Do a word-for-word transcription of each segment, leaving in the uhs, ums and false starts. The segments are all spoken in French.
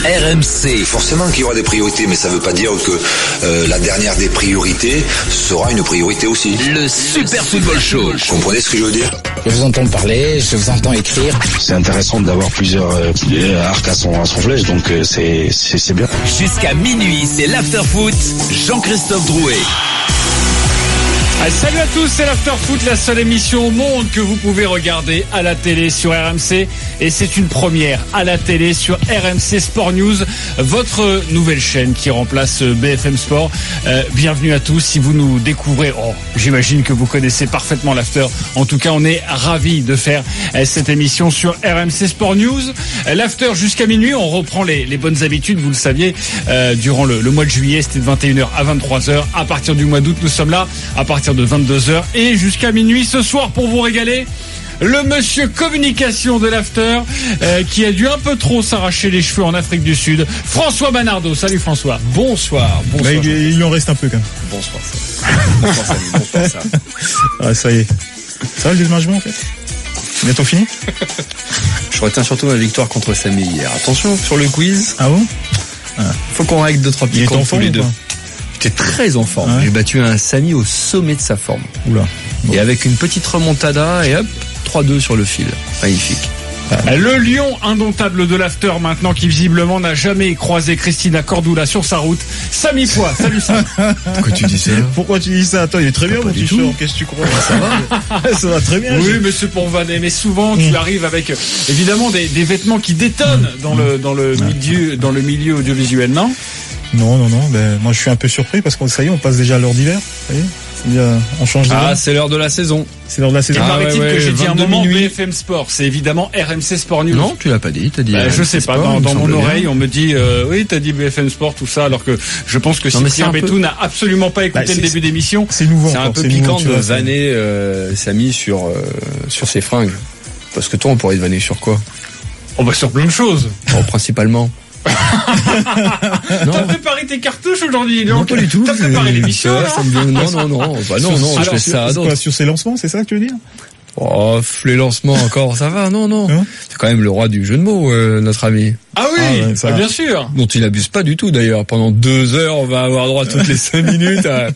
R M C. Forcément qu'il y aura des priorités, mais ça ne veut pas dire que euh, la dernière des priorités sera une priorité aussi. Le Super Football Show. Vous comprenez ce que je veux dire ? Je vous entends parler, je vous entends écrire. C'est intéressant d'avoir plusieurs euh, arcs à son, à son flèche, donc euh, c'est, c'est, c'est bien. Jusqu'à minuit, c'est l'Afterfoot. Jean-Christophe Drouet. Ah, salut à tous, c'est l'Afterfoot, la seule émission au monde que vous pouvez regarder à la télé sur R M C. Et c'est une première à la télé sur R M C Sport News, votre nouvelle chaîne qui remplace B F M Sport. Euh, bienvenue à tous. Si vous nous découvrez, oh, j'imagine que vous connaissez parfaitement l'After. En tout cas, on est ravis de faire euh, cette émission sur R M C Sport News. Euh, L'After jusqu'à minuit, on reprend les, les bonnes habitudes, vous le saviez, euh, durant le, le mois de juillet, c'était de vingt et une heures à vingt-trois heures. À partir du mois d'août, nous sommes là, à partir de vingt-deux heures et jusqu'à minuit ce soir pour vous régaler. Le monsieur communication de l'After euh, qui a dû un peu trop s'arracher les cheveux en Afrique du Sud, François Banardo. Salut François. Bonsoir. Bonsoir. Bah, il, il en reste un peu quand même. Bonsoir. Bonsoir Samy. Bonsoir ça. Ah, ça y est. Ça va le déménagement en fait. Bientôt fini. Je retiens surtout ma victoire contre Samy hier. Attention sur le quiz. Ah bon ah. Faut qu'on règle deux trois petits comptes tous les deux. Quoi. J'étais très en forme. Ah ouais. J'ai battu un Samy au sommet de sa forme. Oula. Bon. Et avec une petite remontada et hop, trois deux sur le fil. Magnifique. Le lion indomptable de l'After maintenant qui visiblement n'a jamais croisé Christina Cordula sur sa route. Samy Poix, salut Sam. Pourquoi tu dis ça ? Pourquoi tu dis ça ? Attends, il est très bien mon t-shirt, qu'est-ce que tu crois ? Ça va ? Ça va très bien. Oui, mais c'est pour vanner. Mais souvent, tu mmh. arrives avec évidemment des, des vêtements qui détonnent dans le, dans le milieu, dans le milieu audiovisuel, non ? Non, non, non. Ben, moi, je suis un peu surpris parce que ça y est, on passe déjà à l'heure d'hiver. Ça y est. Bien, on change de ah, temps. c'est l'heure de la saison. C'est l'heure de la saison. Ah, paraît-il ouais, ouais, que j'ai dit un moment minuit. B F M Sport. C'est évidemment R M C Sport News. Non, tu l'as pas dit. T'as dit. Bah, je sais pas. Sport, dans, dans mon oreille, bien. On me dit euh, oui, t'as dit B F M Sport, tout ça, alors que je pense que Cyprien Bétou n'a absolument pas écouté bah, le début d'émission. C'est nouveau. C'est encore, un peu c'est piquant nouveau, de vanner euh, Samy sur euh, sur ses fringues. Parce que toi, on pourrait te vanner sur quoi ? Oh bah sur plein de choses. Bon, principalement. T'as préparé tes cartouches aujourd'hui, non, pas du tout. T'as préparé l'émission, ça, ça me vient... Non, non, non. Bah, non, non, alors, je fais ça. Sur, quoi, sur ces lancements, c'est ça que tu veux dire ? Oh, les lancements encore, ça va, non, non. Hein c'est quand même le roi du jeu de mots, euh, notre ami. Ah oui, ah ouais, ça bien sûr. Dont il abuse pas du tout d'ailleurs. Pendant deux heures, on va avoir droit toutes les cinq minutes à.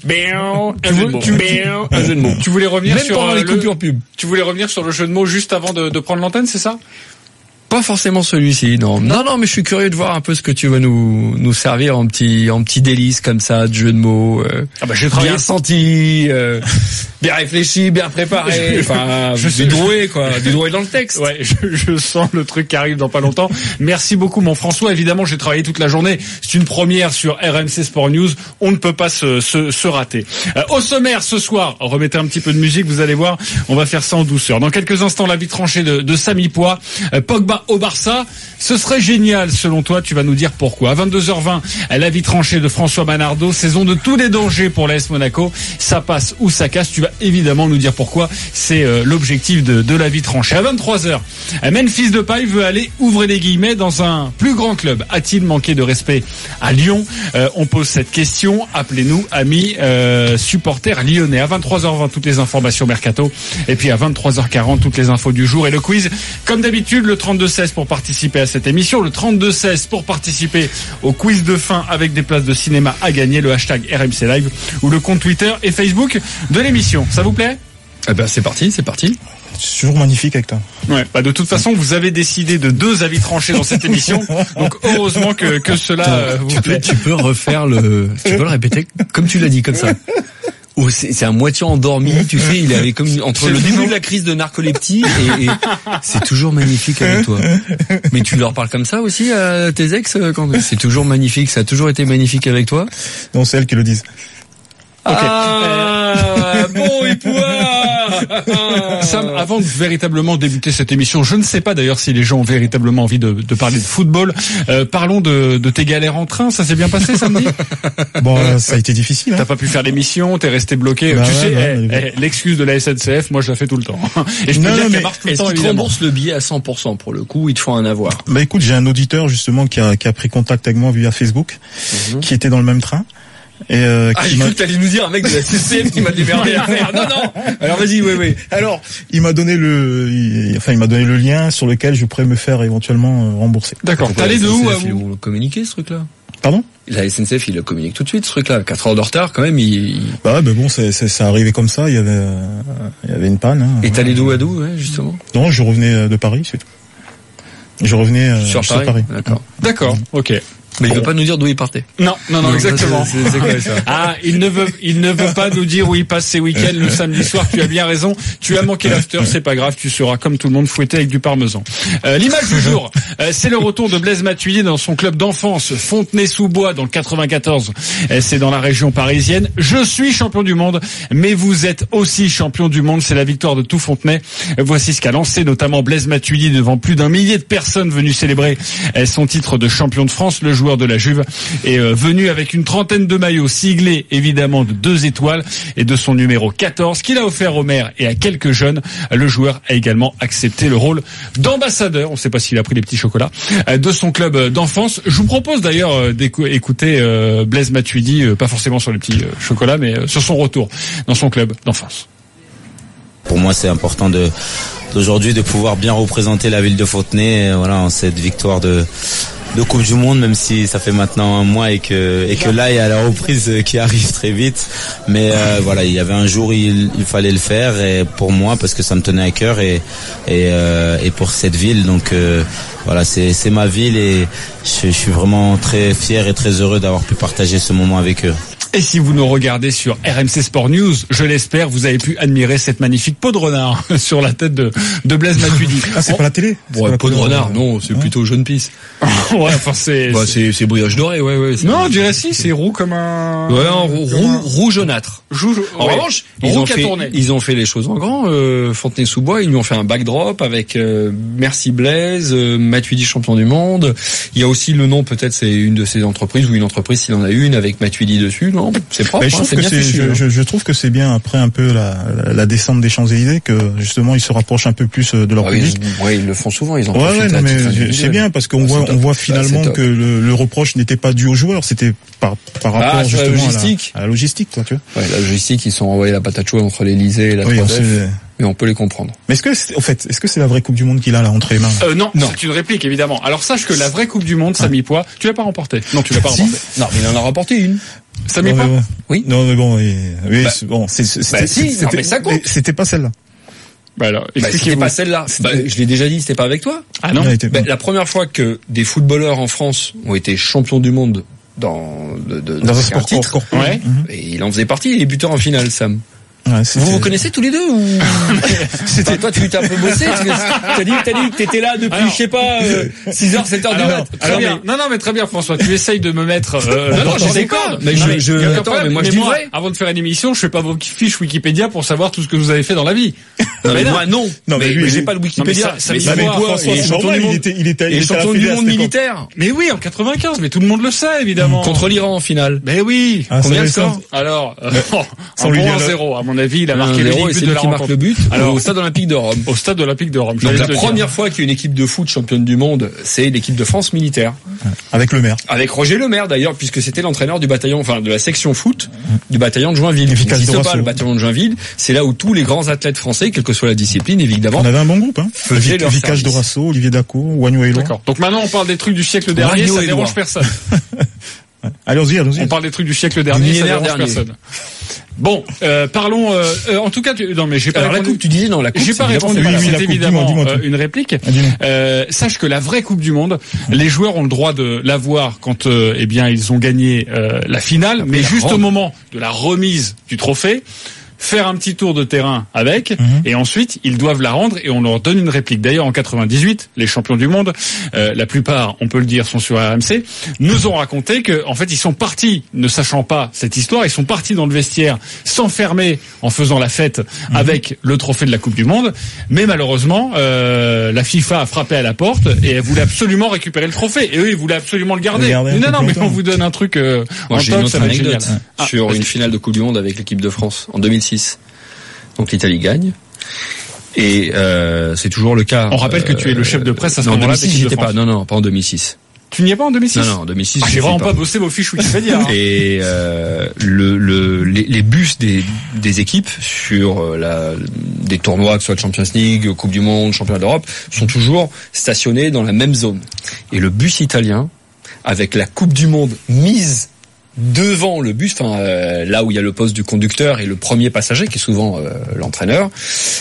un jeu de mots. Un jeu de mots. Tu voulais revenir même sur pendant le... les coupures pub. Tu voulais revenir sur le jeu de mots juste avant de, de prendre l'antenne, c'est ça ? Pas forcément celui-ci, non. Non, non, mais je suis curieux de voir un peu ce que tu vas nous nous servir en petit en petit délice comme ça, de jeu de mots. Euh, ah bah j'ai travaillé bien senti, euh, bien réfléchi, bien préparé. Enfin, je suis doué quoi, du doué dans le texte. Ouais, je, je sens le truc qui arrive dans pas longtemps. Merci beaucoup, mon François. Évidemment, j'ai travaillé toute la journée. C'est une première sur R M C Sport News. On ne peut pas se se, se rater. Euh, au sommaire ce soir, remettez un petit peu de musique. Vous allez voir, on va faire ça en douceur. Dans quelques instants, la vie tranchée de, de Samy Poix. Euh, Pogba au Barça, ce serait génial selon toi, tu vas nous dire pourquoi. À vingt-deux heures vingt, la vie tranchée de François Banardo, saison de tous les dangers pour l'A S Monaco, ça passe ou ça casse, tu vas évidemment nous dire pourquoi, c'est euh, l'objectif de, de la vie tranchée. À vingt-trois heures, Memphis Depay veut aller, ouvrez les guillemets, dans un plus grand club. A-t-il manqué de respect à Lyon ? euh, On pose cette question, appelez-nous amis euh, supporters lyonnais. À vingt-trois heures vingt, toutes les informations mercato, et puis à vingt-trois heures quarante, toutes les infos du jour et le quiz. Comme d'habitude, le trente-deux seize pour participer à cette émission, le trente-deux seize pour participer au quiz de fin avec des places de cinéma à gagner, le hashtag R M C Live ou le compte Twitter et Facebook de l'émission. Ça vous plaît ? Eh ben c'est parti, c'est parti. C'est toujours magnifique avec toi. Ouais, bah de toute façon, vous avez décidé de deux avis tranchés dans cette émission, donc heureusement que que cela euh, vous tu plaît. Peux, tu peux refaire le, tu peux le répéter comme tu l'as dit comme ça. Oh, c'est, c'est à moitié endormi, tu sais, il avait comme entre c'est le début de la crise de narcolepsie et, et c'est toujours magnifique avec toi. Mais tu leur parles comme ça aussi à tes ex quand c'est toujours magnifique, ça a toujours été magnifique avec toi ? Non, c'est elles qui le disent. Okay. Ah, bon et pouvoir. Sam, avant de véritablement débuter cette émission, je ne sais pas d'ailleurs si les gens ont véritablement envie de, de parler de football. Euh, parlons de, de tes galères en train. Ça s'est bien passé samedi ? Bon, ça a été difficile. Hein. T'as pas pu faire l'émission, t'es resté bloqué. Bah tu ouais, sais, ouais, eh, ouais. eh, l'excuse de la S N C F, moi je la fais tout le temps. Et je peux non, dire non, qu'elle marche tout le est-ce temps. Est-ce qu'ils te remboursent le billet à cent pour cent pour le coup ? Ils te font un avoir. Bah écoute, j'ai un auditeur justement qui a, qui a pris contact avec moi via Facebook, mm-hmm. qui était dans le même train. Et euh, Ah, qui j'ai m'a... cru que t'allais nous dire un mec de la C C F qui m'a démerdé à faire. Non, non. Alors vas-y, oui, oui. Alors, il m'a donné le, il... enfin, il m'a donné le lien sur lequel je pourrais me faire éventuellement euh, rembourser. D'accord. T'as les deux où, à Ils vous l'ont communiqué, ce truc-là? Pardon? La S N C F, il le communique tout de suite, ce truc-là. quatre heures de retard, quand même, il... Bah ouais, mais bon, c'est, c'est, ça arrivait comme ça, il y avait, euh, il y avait une panne, hein. Et t'allais d'où à d'où, ouais, justement? Non, je revenais de Paris, c'est tout. Je revenais euh, Sur Paris. Paris. D'accord. D'accord. Ok. Mais il veut pas nous dire d'où il partait. Non, non, non, exactement. C'est, c'est, c'est quoi, ça? Ah, il ne veut, il ne veut pas nous dire où il passe ses week-ends le samedi soir. Tu as bien raison. Tu as manqué l'after, c'est pas grave. Tu seras comme tout le monde fouetté avec du parmesan. Euh, l'image du jour, euh, c'est le retour de Blaise Matuidi dans son club d'enfance, Fontenay-sous-Bois, dans le quatre-vingt-quatorze. Euh, c'est dans la région parisienne. Je suis champion du monde, mais vous êtes aussi champion du monde. C'est la victoire de tout Fontenay. Euh, voici ce qu'a lancé notamment Blaise Matuidi devant plus d'un millier de personnes venues célébrer euh, son titre de champion de France. Le joueur de la Juve est euh, venu avec une trentaine de maillots siglés évidemment de deux étoiles et de son numéro quatorze qu'il a offert au maire et à quelques jeunes. Le joueur a également accepté le rôle d'ambassadeur, on ne sait pas s'il a pris les petits chocolats, euh, de son club d'enfance. Je vous propose d'ailleurs euh, d'écouter euh, Blaise Matuidi, euh, pas forcément sur les petits euh, chocolats, mais euh, sur son retour dans son club d'enfance. Pour moi, c'est important de d'aujourd'hui de pouvoir bien représenter la ville de Fontenay, voilà, en cette victoire de de Coupe du Monde, même si ça fait maintenant un mois et que et que là il y a la reprise qui arrive très vite. Mais euh, voilà, il y avait un jour il, il fallait le faire, et pour moi parce que ça me tenait à cœur et et, euh, et pour cette ville. Donc euh, voilà, c'est c'est ma ville et je, je suis vraiment très fier et très heureux d'avoir pu partager ce moment avec eux. Et si vous nous regardez sur R M C Sport News, je l'espère, vous avez pu admirer cette magnifique peau de renard sur la tête de, de Blaise Matuidi. Ah, c'est On... pas la télé? Bon, ouais, peau de renard, non, c'est ouais. plutôt jaune pisse. Ouais, enfin c'est... Bah, c'est, c'est brioche dorée, ouais, ouais. Non, je dirais si, c'est roux comme un... Ouais, un roux, roux, un... roux jaunâtre. Jou... En ouais. revanche, ils ont, fait, ils ont fait les choses en grand, euh, Fontenay-sous-Bois, ils lui ont fait un backdrop avec, euh, merci Blaise, euh, Matuidi champion du monde. Il y a aussi le nom, peut-être c'est une de ces entreprises, ou une entreprise s'il en a une, avec Matuidi dessus, non? C'est propre. Je trouve, que c'est, fichu, je, je, je trouve que c'est bien après un peu la, la, la descente des Champs-Élysées que justement ils se rapprochent un peu plus de leur ah, public. Ils, ouais, ils le font souvent. Ils en ouais, ouais, non, mais c'est bien parce qu'on voit, on voit finalement bah, que le, le reproche n'était pas dû aux joueurs, c'était par, par rapport ah, justement la logistique. À, la, à la logistique, quoi, tu vois. Ouais, la logistique, ils sont envoyés la patate chaude entre l'Élysée et la oui, trois F. Mais on peut les comprendre. Mais est-ce que, c'est, en fait, est-ce que c'est la vraie Coupe du Monde qu'il a là entre les mains? Euh, non, non, c'est une réplique évidemment. Alors sache que la vraie Coupe du Monde, Samy Poix, tu l'as pas remportée. Non, tu l'as pas si. remportée. Non, mais il en a remporté une. Samy Poix. Bon. Oui. Non, mais bon, oui, oui bah, bon, c'est, c'était, bah, si, c'était, non, mais ça compte. C'était pas celle-là. Bah alors, bah, c'était pas celle-là. Bah, je l'ai déjà dit, c'était pas avec toi. Ah non. Bah, la première fois que des footballeurs en France ont été champions du monde dans de, de, dans un sport titre, court, court. Ouais. Mm-hmm. Et il en faisait partie, il est buteur en finale, Sam. Ouais, vous vous connaissez tous les deux ou c'était enfin, toi tu t'as un peu bossé parce que t'as dit t'as dit que t'étais là depuis alors, je sais pas euh, six heures sept heures du mat. Très bien. Mais... Non non mais très bien François, tu essayes de me mettre euh, non, non, dans les cordes. Mais je je attends mais moi je dis vrai. Avant de faire une émission, je fais pas vos fiches Wikipédia pour savoir tout ce que vous avez fait dans la vie. Non, mais moi non. Non mais lui j'ai pas le Wikipédia. Mais toi il est champion du monde. Il était il était champion du monde militaire. Mais oui, en quatre-vingt-quinze, mais tout le monde le sait évidemment. Contre l'Iran en finale. Mais oui. Combien de score? Alors un bon à zéro à mon avis, il a marqué le et c'est lui qui marque le but. Alors au stade olympique de Rome. Au stade olympique de Rome. Donc la première fois qu'il y a une équipe de foot championne du monde, c'est l'équipe de France militaire. Avec le maire. Avec Roger Le Maire d'ailleurs, puisque c'était l'entraîneur du bataillon, enfin de la section foot du bataillon de Joinville. Il n'existe pas le bataillon de Joinville. C'est là où tous les grands athlètes français, quelle que soit la discipline, évidemment. On avait un bon groupe, hein. Faisaient leur Vicage Dorasso, Olivier Dacour, Wagnou Eloi. D'accord. Donc maintenant on parle des trucs du siècle dernier, ça dérange personne. Allons-y, allons-y. On parle des trucs du siècle dernier, ça dérange personne. Bon, euh, parlons. Euh, euh, en tout cas, tu, non, mais j'ai pas Alors, répondu. La coupe, tu disais non, la coupe. J'ai pas répondu. Oui, oui, c'est la coupe, évidemment dis-moi, dis-moi euh, une réplique. Ah, euh, sache que la vraie Coupe du Monde, les joueurs ont le droit de l'avoir quand, euh, eh bien, ils ont gagné euh, la finale, mais juste Rome. Au moment de la remise du trophée. Faire un petit tour de terrain avec, mm-hmm. et ensuite ils doivent la rendre et on leur donne une réplique. D'ailleurs en quatre-vingt-dix-huit, les champions du monde, euh, la plupart, on peut le dire, sont sur R M C, nous ont raconté que en fait ils sont partis, ne sachant pas cette histoire, ils sont partis dans le vestiaire s'enfermer en faisant la fête mm-hmm. avec le trophée de la Coupe du Monde, mais malheureusement euh, la FIFA a frappé à la porte et elle voulait absolument récupérer le trophée et eux ils voulaient absolument le garder. Mais non non mais on vous donne un truc euh, Moi, en j'ai top, une autre ça va être anecdote génial. Ah, sur une finale de Coupe du Monde avec l'équipe de France en deux mille six. Donc l'Italie gagne. Et euh, c'est toujours le cas. On rappelle que tu es le chef de presse à ce moment-là. En deux mille six, j'étais pas. Non, non, pas en deux mille six. Tu n'y es pas en deux mille six? Non, non, en deux mille six. Ah, j'ai vraiment pas. pas bossé vos fiches Wikipédia. Hein. Et euh, le, le, les, les bus des, des équipes sur la, des tournois, que ce soit de Champions League, Coupe du Monde, Championnat d'Europe, sont toujours stationnés dans la même zone. Et le bus italien, avec la Coupe du Monde mise devant le bus, enfin euh, là où il y a le poste du conducteur et le premier passager, qui est souvent euh, l'entraîneur,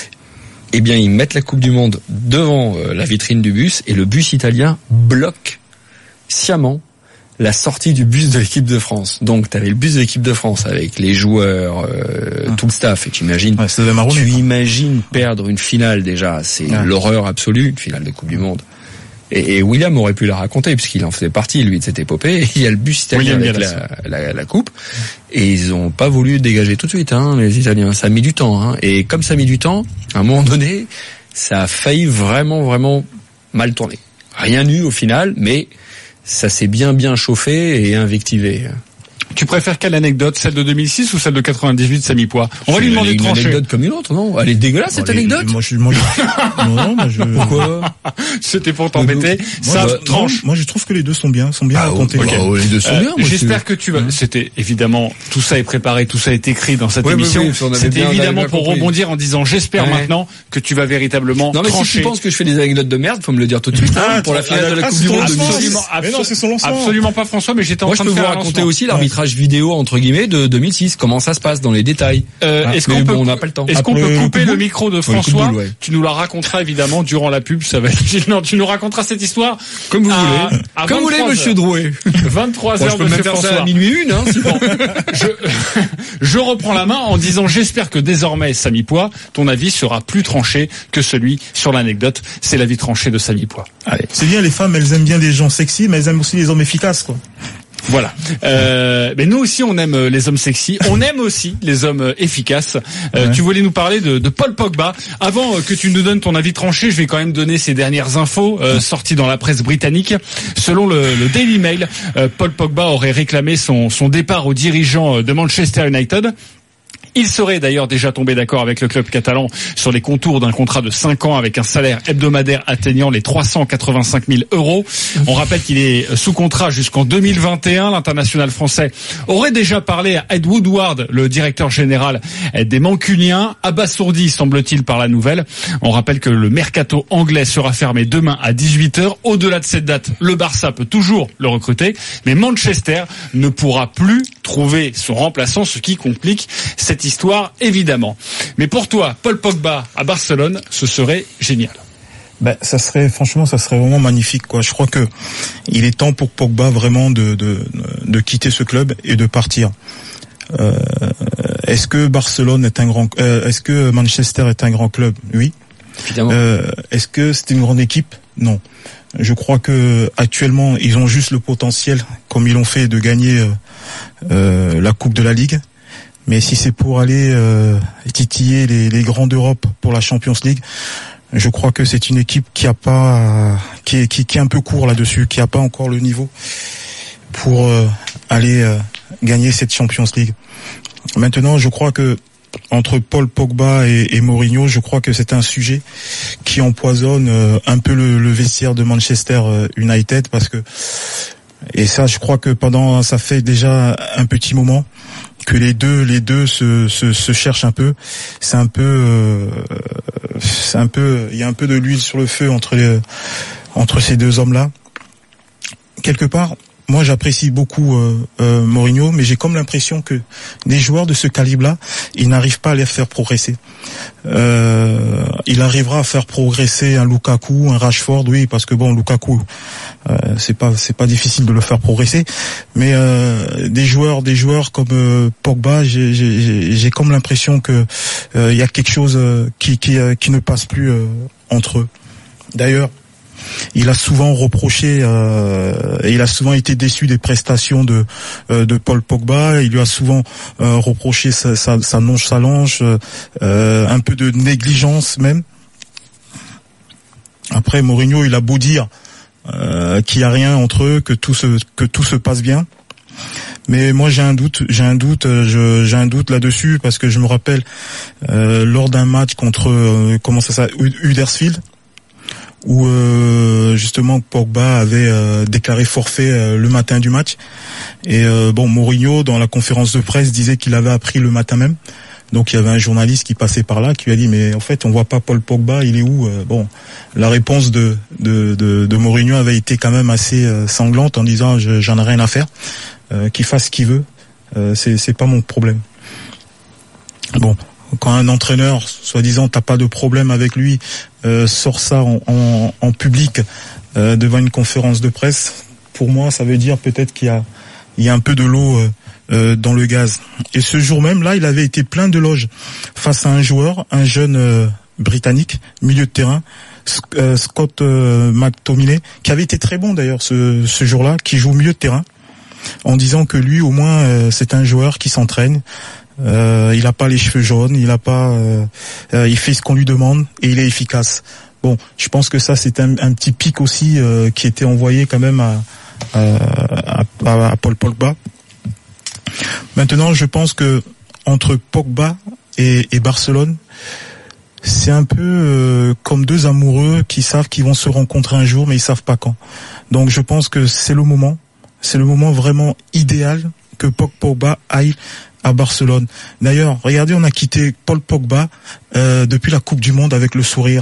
eh bien ils mettent la Coupe du Monde devant euh, la vitrine du bus et le bus italien bloque sciemment la sortie du bus de l'équipe de France. Donc tu avais le bus de l'équipe de France avec les joueurs, euh, ah. tout le staff, et tu imagines, ouais, ça devait marronner, tu quoi. imagines perdre une finale déjà, c'est ah. l'horreur absolue, une finale de Coupe du Monde. Et, et William aurait pu la raconter puisqu'il en faisait partie lui de cette épopée. Et il y a le bus italien William avec la, la, la coupe et ils ont pas voulu dégager tout de suite, hein, les Italiens. Ça a mis du temps, hein. Et comme ça a mis du temps, à un moment donné, ça a failli vraiment vraiment mal tourner. Rien eu au final, mais ça s'est bien bien chauffé et invectivé. Tu préfères quelle anecdote, celle de deux mille six ou celle de quatre-vingt-dix-huit, Samy Poix? On va lui demander de trancher. Une anecdote comme une autre, non? Elle est dégueulasse, cette Allez, anecdote. Moi, je, moi, je... non, non, moi, je... Pourquoi? C'était pour t'embêter. Ça moi, tranche. Non, moi, je trouve que les deux sont bien, sont bien ah, racontés. Okay. Oh, les deux sont euh, bien. J'espère que tu vas. Mmh. C'était évidemment tout ça est préparé, tout ça est écrit dans cette ouais, émission. Oui, oui, C'était évidemment pour compris. rebondir en disant j'espère ouais. maintenant que tu vas véritablement non, mais trancher. Si tu penses que je fais des anecdotes de merde, faut me le dire tout de suite. Ah, pour la finale de la Coupe du Monde. Mais non, c'est son lancement. Absolument pas, François. Mais j'étais en train de faire. Moi, je peux vous raconter aussi l'arbitrage vidéo entre guillemets de deux mille six. Comment ça se passe dans les détails. Euh, ah, est-ce qu'on peut, bon, on n'a pas le temps. Est-ce qu'on peut couper le micro de François? Boule, ouais. Tu nous la raconteras évidemment durant la pub. Ça va être... Non, tu nous raconteras cette histoire comme vous à, voulez. À comme vous voulez, Monsieur Drouet. vingt-trois heures, bon, je peux même faire ça à minuit une, hein, si bon. je, je reprends la main en disant j'espère que désormais, Samy Poix, ton avis sera plus tranché que celui sur l'anecdote. C'est l'avis tranché de Samy Poix. Allez. C'est bien, les femmes, elles aiment bien des gens sexy, mais elles aiment aussi les hommes efficaces, quoi. Voilà. Euh, mais nous aussi, on aime les hommes sexy. On aime aussi les hommes efficaces. Euh, ouais. Tu voulais nous parler de, de Paul Pogba. Avant que tu nous donnes ton avis tranché, je vais quand même donner ces dernières infos euh, sorties dans la presse britannique. Selon le, le Daily Mail, euh, Paul Pogba aurait réclamé son, son départ aux dirigeants de Manchester United. Il serait d'ailleurs déjà tombé d'accord avec le club catalan sur les contours d'un contrat de cinq ans avec un salaire hebdomadaire atteignant les trois cent quatre-vingt-cinq mille euros. On rappelle qu'il est sous contrat jusqu'en deux mille vingt et un. L'international français aurait déjà parlé à Ed Woodward, le directeur général des Mancuniens, abasourdi, semble-t-il, par la nouvelle. On rappelle que le mercato anglais sera fermé demain à dix-huit heures. Au-delà de cette date, le Barça peut toujours le recruter, mais Manchester ne pourra plus trouver son remplaçant, ce qui complique cette histoire, évidemment. Mais pour toi, Paul Pogba à Barcelone, ce serait génial. Ben, ça serait, franchement, ça serait vraiment magnifique, quoi. Je crois que il est temps pour Pogba vraiment de, de, de quitter ce club et de partir. Euh, est-ce que Barcelone est un grand, euh, est-ce que Manchester est un grand club? Oui. Évidemment. Euh, est-ce que c'est une grande équipe? Non. Je crois que actuellement, ils ont juste le potentiel, comme ils l'ont fait, de gagner euh, euh, la Coupe de la Ligue. Mais si c'est pour aller euh, titiller les, les grands d'Europe pour la Champions League, je crois que c'est une équipe qui a pas, euh, qui est qui, qui est un peu court là-dessus, qui a pas encore le niveau pour euh, aller euh, gagner cette Champions League. Maintenant, je crois que entre Paul Pogba et, et Mourinho, je crois que c'est un sujet qui empoisonne euh, un peu le, le vestiaire de Manchester United, parce que, et ça, je crois que pendant, ça fait déjà un petit moment que les deux, les deux se, se, se cherchent un peu. C'est un peu, euh, c'est un peu, il y a un peu de l'huile sur le feu entre les, entre ces deux hommes-là. Quelque part, moi, j'apprécie beaucoup euh, euh, Mourinho, mais j'ai comme l'impression que des joueurs de ce calibre-là, ils n'arrivent pas à les faire progresser. Euh, il arrivera à faire progresser un Lukaku, un Rashford, oui, parce que bon, Lukaku, euh, c'est pas c'est pas difficile de le faire progresser, mais euh, des joueurs, des joueurs comme euh, Pogba, j'ai, j'ai j'ai comme l'impression que euh, il y a quelque chose qui qui qui ne passe plus euh, entre eux. D'ailleurs, il a souvent reproché, euh, et il a souvent été déçu des prestations de euh, de Paul Pogba. Il lui a souvent euh, reproché sa, sa, sa nonchalance, euh, un peu de négligence même. Après, Mourinho, il a beau dire euh, qu'il n'y a rien entre eux, que tout se que tout se passe bien. Mais moi j'ai un doute, j'ai un doute, je, j'ai un doute là-dessus, parce que je me rappelle euh, lors d'un match contre euh, comment ça s'appelle, Huddersfield, où euh, justement Pogba avait euh, déclaré forfait euh, le matin du match. Et euh, bon, Mourinho dans la conférence de presse disait qu'il avait appris le matin même. Donc il y avait un journaliste qui passait par là qui lui a dit mais en fait on voit pas Paul Pogba, il est où? Bon, la réponse de de de, de Mourinho avait été quand même assez euh, sanglante en disant je, j'en ai rien à faire, euh, qu'il fasse ce qu'il veut, euh, c'est c'est pas mon problème. Bon, quand un entraîneur soi-disant t'as pas de problème avec lui euh, sort ça en en, en public euh, devant une conférence de presse, pour moi ça veut dire peut-être qu'il y a il y a un peu de l'eau euh, Euh, dans le gaz. Et ce jour même, là, il avait été plein d'éloges face à un joueur, un jeune euh, britannique, milieu de terrain, Sc- euh, Scott euh, McTominay, qui avait été très bon d'ailleurs ce, ce jour-là, qui joue milieu de terrain, en disant que lui, au moins, euh, c'est un joueur qui s'entraîne. Euh, il a pas les cheveux jaunes, il a pas, euh, euh, il fait ce qu'on lui demande et il est efficace. Bon, je pense que ça, c'est un, un petit pic aussi euh, qui était envoyé quand même à, à, à, à Paul Pogba. Maintenant, je pense que entre Pogba et, et Barcelone, c'est un peu euh, comme deux amoureux qui savent qu'ils vont se rencontrer un jour, mais ils savent pas quand. Donc, je pense que c'est le moment, c'est le moment vraiment idéal que Paul Pogba aille à Barcelone. D'ailleurs, regardez, on a quitté Paul Pogba euh, depuis la Coupe du Monde avec le sourire.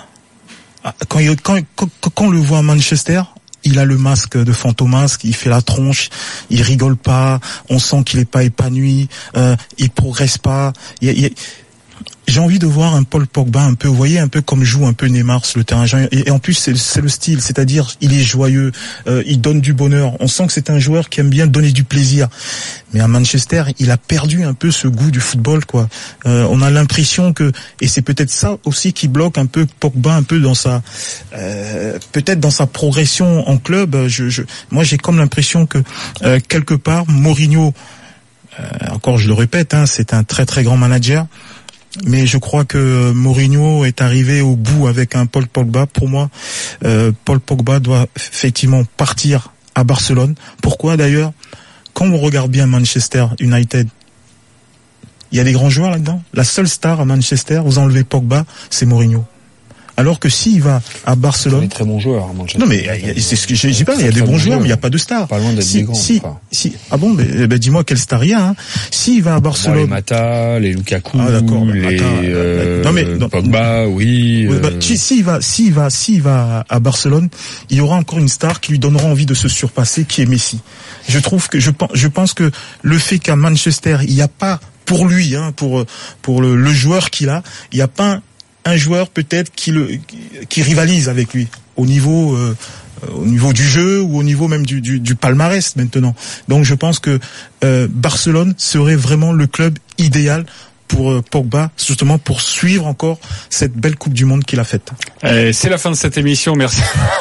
Quand, il, quand, quand, quand on le voit à Manchester, il a le masque de fantomasque, il fait la tronche, il rigole pas, on sent qu'il est pas épanoui, euh, il progresse pas. Il, il, j'ai envie de voir un Paul Pogba un peu, vous voyez, un peu comme joue un peu Neymar sur le terrain. Et, et en plus, c'est, c'est le style, c'est-à-dire il est joyeux, euh, il donne du bonheur. On sent que c'est un joueur qui aime bien donner du plaisir. Mais à Manchester, il a perdu un peu ce goût du football, quoi. Euh, on a l'impression que, et c'est peut-être ça aussi qui bloque un peu Pogba, un peu dans sa, euh, peut-être dans sa progression en club. Je, je, moi, j'ai comme l'impression que euh, quelque part, Mourinho, euh, encore je le répète, hein, c'est un très très grand manager. Mais je crois que Mourinho est arrivé au bout avec un Paul Pogba. Pour moi, euh, Paul Pogba doit effectivement partir à Barcelone. Pourquoi d'ailleurs? Quand on regarde bien Manchester United, il y a des grands joueurs là-dedans. La seule star à Manchester, vous enlevez Pogba, c'est Mourinho. Alors que s'il va à Barcelone, des très bons joueurs à Manchester. Non mais y a, c'est ce que je dis pas, il y a des bons joueurs, mais il y a pas de stars. Pas loin d'être si, des grands. Si, enfin. si, ah bon, mais, ben dis-moi quelle star il y a. Hein. S'il va à Barcelone, bon, les Mata, les Lukaku, ah, d'accord, les Mata, euh, non, mais, non, Pogba, oui. oui bah, euh... si, s'il va, s'il va, s'il va à Barcelone, il y aura encore une star qui lui donnera envie de se surpasser, qui est Messi. Je trouve que je pense, je pense que le fait qu'à Manchester il n'y a pas pour lui, hein, pour pour le, le joueur qu'il a, il n'y a pas un, un joueur peut-être qui le qui rivalise avec lui au niveau euh, au niveau du jeu ou au niveau même du, du, du palmarès maintenant. Donc je pense que euh, Barcelone serait vraiment le club idéal pour euh, Pogba, justement pour suivre encore cette belle Coupe du Monde qu'il a faite. Euh, c'est la fin de cette émission, merci.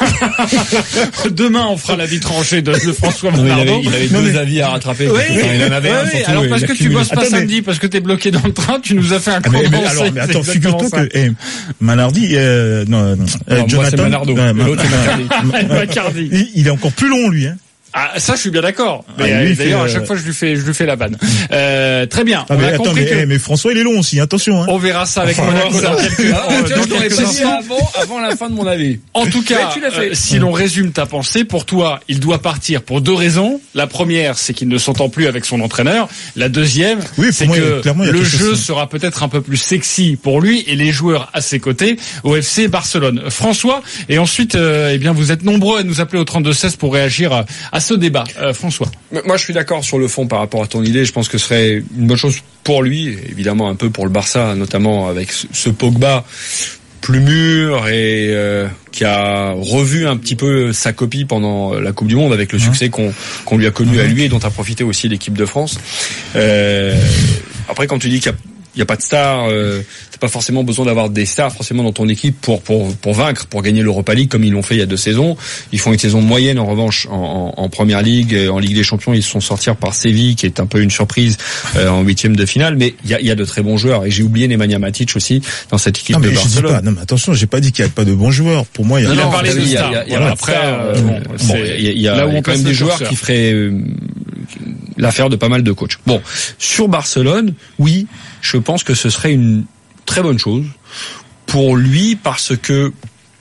Demain, on fera l'avis tranché de, de François Monardo. Il avait, il avait deux mais... avis à rattraper. Oui, enfin, il en avait oui, un, oui. surtout, alors parce que tu bosses pas attends, samedi, mais... parce que t'es bloqué dans le train, tu nous as fait un ah, mais, mais, alors, mais attends, figure-toi que eh, Manardi, euh, non, non, euh, non Jonathan, moi c'est Manardo, euh, l'autre c'est Macardy. il, il est encore plus long lui, hein. Ah, ça, je suis bien d'accord. Mais ah, euh, d'ailleurs, fait, à chaque fois, je lui fais, je lui fais la banne. Euh, très bien. Ah, on mais a attends, compris mais, que... mais François, il est long aussi. Attention. Hein. On verra ça avec enfin, Monaco dans quelques, ah, euh, tu vois, dans je l'aurais quelques pas dit instants. avant, avant la fin de mon avis. En tout cas, tu l'as fait. Euh, si l'on résume ta pensée, pour toi, il doit partir pour deux raisons. La première, c'est qu'il ne s'entend plus avec son entraîneur. La deuxième, oui, c'est moi, que clairement, le jeu sera peut-être un peu plus sexy pour lui et les joueurs à ses côtés au F C Barcelone. François, et ensuite, euh, eh bien, vous êtes nombreux à nous appeler au trente-deux seize pour réagir à, à ce débat. Euh, François. Moi, je suis d'accord sur le fond par rapport à ton idée. Je pense que ce serait une bonne chose pour lui, évidemment un peu pour le Barça, notamment avec ce Pogba plus mûr et euh, qui a revu un petit peu sa copie pendant la Coupe du Monde avec le succès qu'on qu'on lui a connu à lui et dont a profité aussi l'équipe de France. Euh, après, quand tu dis qu'il y a il y a pas de star, euh, t'as pas forcément besoin d'avoir des stars forcément dans ton équipe pour pour pour vaincre, pour gagner l'Europa League comme ils l'ont fait il y a deux saisons. Ils font une saison moyenne en revanche en, en, en Première Ligue, en Ligue des Champions ils se sont sortis par Séville qui est un peu une surprise euh, en huitième de finale. Mais il y a il y a de très bons joueurs et j'ai oublié Nemanja Matic aussi dans cette équipe non, mais de je Barcelone. Dis pas, non mais attention, j'ai pas dit qu'il y a pas de bons joueurs. Pour moi il y a. Non, non, parlé de stars. Il y a, il y a, il y a après euh, bon, il y a, il y a, là où il y a on quand même des joueurs curseur. qui feraient euh, l'affaire de pas mal de coachs. Bon, sur Barcelone, oui, je pense que ce serait une très bonne chose pour lui parce que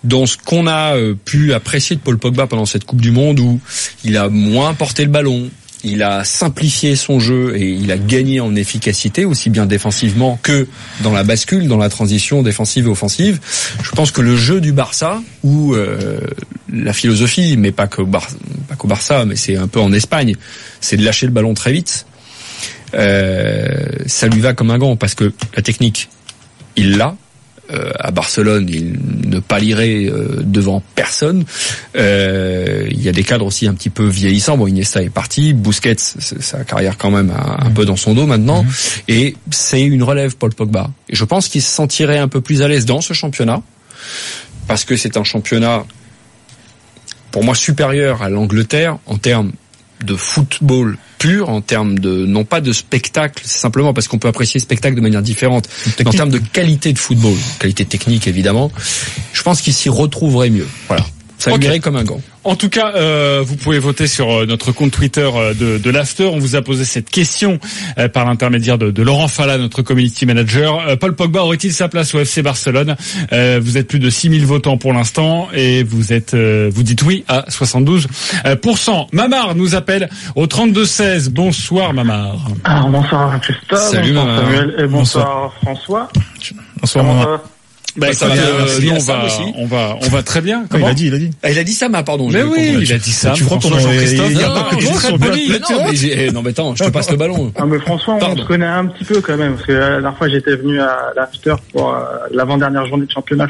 dans ce qu'on a euh, pu apprécier de Paul Pogba pendant cette Coupe du Monde, où il a moins porté le ballon, il a simplifié son jeu et il a gagné en efficacité, aussi bien défensivement que dans la bascule, dans la transition défensive et offensive. Je pense que le jeu du Barça, ou euh, la philosophie, mais pas qu'au Bar- pas qu'au Barça, mais c'est un peu en Espagne, c'est de lâcher le ballon très vite. Euh, ça lui va comme un gant, parce que la technique, il l'a. Euh, à Barcelone, il ne pâlirait euh, devant personne. Euh, il y a des cadres aussi un petit peu vieillissants. Bon, Iniesta est parti, Busquets, sa carrière quand même un, un peu dans son dos maintenant. Mmh. Et c'est une relève, Paul Pogba. Et je pense qu'il se sentirait un peu plus à l'aise dans ce championnat, parce que c'est un championnat, pour moi, supérieur à l'Angleterre en termes de football pur, en termes de, non pas de spectacle, c'est simplement parce qu'on peut apprécier le spectacle de manière différente, mais en termes de qualité de football, qualité technique évidemment, je pense qu'il s'y retrouverait mieux. Voilà. Ça lui irait comme un gant. En tout cas, euh, vous pouvez voter sur notre compte Twitter de, de l'After. On vous a posé cette question euh, par l'intermédiaire de, de Laurent Falla, notre community manager. Euh, Paul Pogba aurait-il sa place au F C Barcelone? euh, Vous êtes plus de six mille votants pour l'instant et vous êtes, euh, vous dites oui à soixante-douze pour cent. Mamar nous appelle au trente-deux seize. Bonsoir Mamar. Alors bonsoir Christophe. Salut bonsoir Mamar. Samuel et bonsoir, bonsoir. François. Bonsoir Mamar. Bah, bah, ça écoute, va, euh, nous, on Sam va, aussi. on va, on va très bien. Il a dit, il a dit. Ah, il a dit Sam, pardon. Mais oui, il a dit Sam. Tu crois qu'on François, aurait- Jean-Christophe. il y a Non, pas que des non, gens très sur le poli. Mais non, mais j'ai, non, mais attends, je te passe le ballon. Ah mais François, Pardon. on se connaît un petit peu quand même, parce que la dernière fois j'étais venu à l'After pour euh, l'avant-dernière journée de championnat.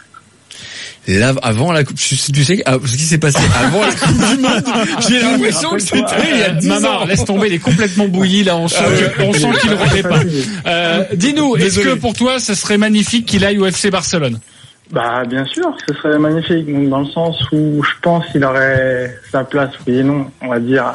Là, avant la coupe, tu sais, tu sais ah, ce qui s'est passé avant la Coupe du Monde, j'ai l'impression que c'était il y a dix Mamar, ans. laisse tomber, il est complètement bouilli là, on sent, Ah ouais. on sent qu'il ne remet pas. Euh, dis-nous, est-ce Désolé. que pour toi, ce serait magnifique qu'il aille au F C Barcelone? Bah bien sûr, ce serait magnifique, donc, dans le sens où je pense qu'il aurait sa place, oui et non, on va dire.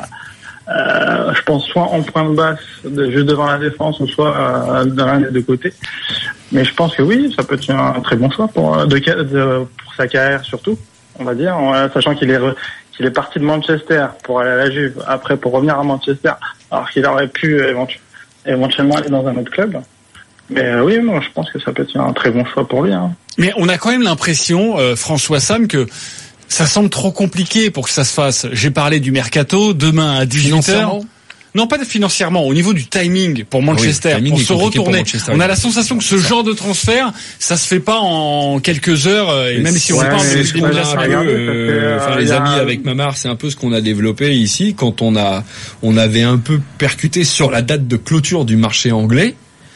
Euh, je pense soit en point de basse, de, juste devant la défense, ou soit euh, dans l'un des deux côtés. Mais je pense que oui, ça peut être un très bon choix pour, de, de, pour sa carrière surtout, on va dire, en, sachant qu'il est re, qu'il est parti de Manchester pour aller à la Juve, après pour revenir à Manchester, alors qu'il aurait pu éventu- éventuellement aller dans un autre club. Mais euh, oui, moi je pense que ça peut être un très bon choix pour lui. Hein. Mais on a quand même l'impression, euh, François Sam, que ça semble trop compliqué pour que ça se fasse. J'ai parlé du mercato, demain à dix-huit heures. Financièrement. Non, pas de financièrement, au niveau du timing pour Manchester, Ah oui, le timing pour est se compliqué pour retourner. Manchester, On a oui. la sensation que ce genre de transfert, ça se fait pas en quelques heures, euh, et Mais même si on ouais, parle mais de je des crois On a médias un peu, regardez, ça euh, fait, euh, enfin il les y a amis un- avec Mamar, c'est un peu ce qu'on a développé ici quand on a, on avait un peu percuté sur la date de clôture du marché anglais,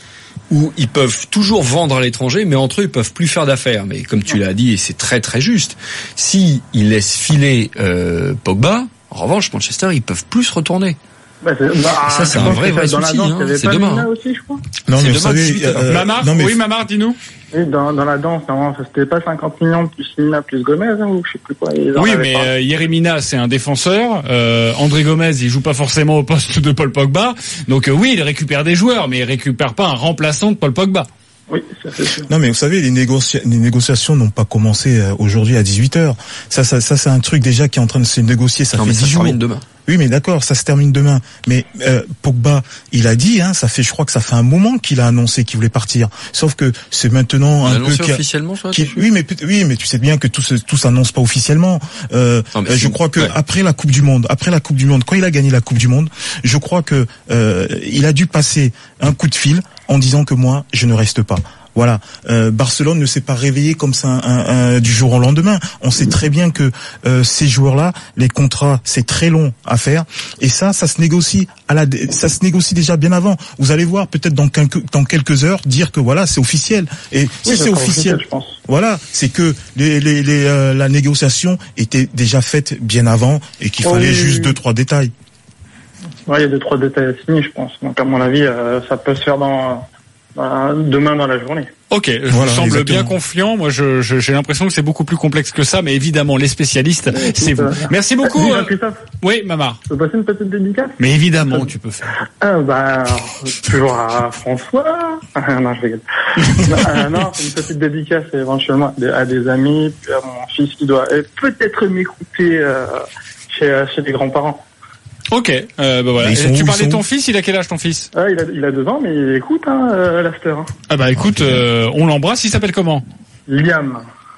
où ils peuvent toujours vendre à l'étranger, mais entre eux ils peuvent plus faire d'affaires. Mais comme tu l'as dit, et c'est très très juste, si ils laissent filer euh, Pogba, en revanche Manchester ils peuvent plus se retourner. Bah, c'est, bah, Ça, c'est je un pense vrai, que vrai dans la souci, danse, hein. il y avait C'est pas demain, Mina hein. aussi, je crois. Non, C'est mais vous demain, savez, dix-huit heures. euh, Mamar, non, mais oui Mamar, dis-nous. Oui, dans, dans la danse, non, c'était pas cinquante millions plus Mina plus Gomez, hein, ou je sais plus quoi. Ils en Oui, avaient mais pas. euh, Yerry Mina, c'est un défenseur. Euh, André Gomez, il joue pas forcément au poste de Paul Pogba. Donc euh, oui, il récupère des joueurs, mais il récupère pas un remplaçant de Paul Pogba. Oui, ça c'est sûr. Non mais vous savez, les, négocia- les négociations n'ont pas commencé euh, aujourd'hui à dix-huit heures. Ça, ça, ça c'est un truc déjà qui est en train de se négocier. Ça Non, fait mais ça dix se jours. termine demain. Oui, mais d'accord, ça se termine demain. Mais euh, Pogba, il a dit, hein, ça fait, je crois que ça fait un moment qu'il a annoncé qu'il voulait partir. Sauf que c'est maintenant On un a peu annoncé qu'il y a- officiellement ça. qui- oui, mais peut- oui, mais tu sais bien que tout se, tout s'annonce pas officiellement. Euh, Non, mais euh, si. je crois que Ouais. après la Coupe du Monde, après la Coupe du Monde, quand il a gagné la Coupe du Monde, je crois que euh, il a dû passer un coup de fil en disant que moi, je ne reste pas. Voilà, euh, Barcelone ne s'est pas réveillé comme ça un, un, un, du jour au lendemain. On sait très bien que euh, ces joueurs-là, les contrats, c'est très long à faire, et ça, ça se négocie à la, ça se négocie déjà bien avant. Vous allez voir peut-être dans quelques, dans quelques heures dire que voilà, c'est officiel. Et si Oui, ça c'est sera officiel, je pense. voilà, c'est que les, les, les, euh, la négociation était déjà faite bien avant et qu'il Oh, fallait oui, juste oui. deux trois détails. Ouais, il y a deux trois détails à signer, je pense. Donc à mon avis, euh, ça peut se faire dans, dans demain dans la journée. Ok, je Voilà, vous semble exactement. bien confiant. Moi, je, je- j'ai l'impression que c'est beaucoup plus complexe que ça, mais évidemment, les spécialistes, c'est vous. euh, Merci beaucoup. Dis, euh, Christophe, Oui, Mamar. je peux passer une petite dédicace? Mais évidemment, tu peux faire. Ah, bah, toujours à François. Ah, non, je rigole. euh, non, c'est une petite dédicace éventuellement à des, à des amis, puis à mon fils qui doit euh, peut-être m'écouter euh, chez, chez les grands-parents. Ok, euh, bah voilà. Mais ils sont Et tu où, parlais ils de sont ton où fils, il a quel âge ton fils? Ah, il a, il a deux ans, mais il écoute hein, euh, l'after. Hein. Ah bah écoute, euh, on l'embrasse, il s'appelle comment? Liam.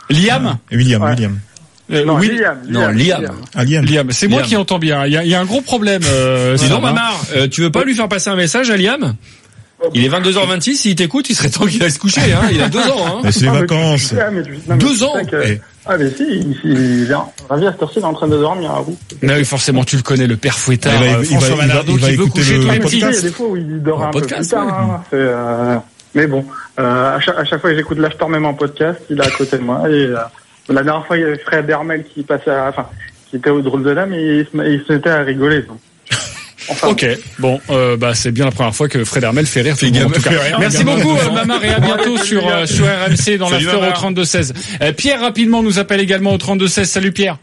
Liam Ah, William, Ouais. William. Euh, Non, oui. Liam, Non, Liam. Ah, Liam. Liam, c'est moi Liam. qui entends bien. Il y a, il y a un gros problème. Euh, Dis donc, Sam, hein. Mamar, euh, tu veux pas lui faire passer un message à Liam? Il est vingt-deux heures vingt-six, s'il t'écoute, il serait temps qu'il aille se coucher, hein. Il a deux ans, hein. Mais c'est les Ah, mais vacances. tu- ah, mais tu- non, mais Deux tu ans. sais que- Eh. Ah, mais si, il, il, il est en- ravi à cette heure-ci, il est en train de dormir à vous. Non, oui, forcément, tu le connais, le père Fouettard, Il va- euh, il François va- il va- Manardo, il va qui veut écouter coucher le tous les Mais tu petits. sais, il y a des fois où il dort Un un podcast, peu plus tard. ouais. Hein, c'est, euh, mais bon, euh, à, chaque, à chaque fois que j'écoute l'After même en podcast, il est à côté de moi. Et euh, la dernière fois, il y avait Fred Dermel qui passait, à, enfin, qui était au drôle de dame et il se, il se mettait à rigoler. Donc. Enfin, Ok, bon, euh, bah c'est bien la première fois que Fred Hermel fait rire tout le Fait monde, en tout gamin, cas. fait rire, Merci gamin, beaucoup, deux euh, ans. Mamar, et à bientôt sur euh, sur R M C dans Salut, l'after au Mamar. trente-deux seize. Euh, Pierre rapidement nous appelle également au trente-deux seize. Salut Pierre.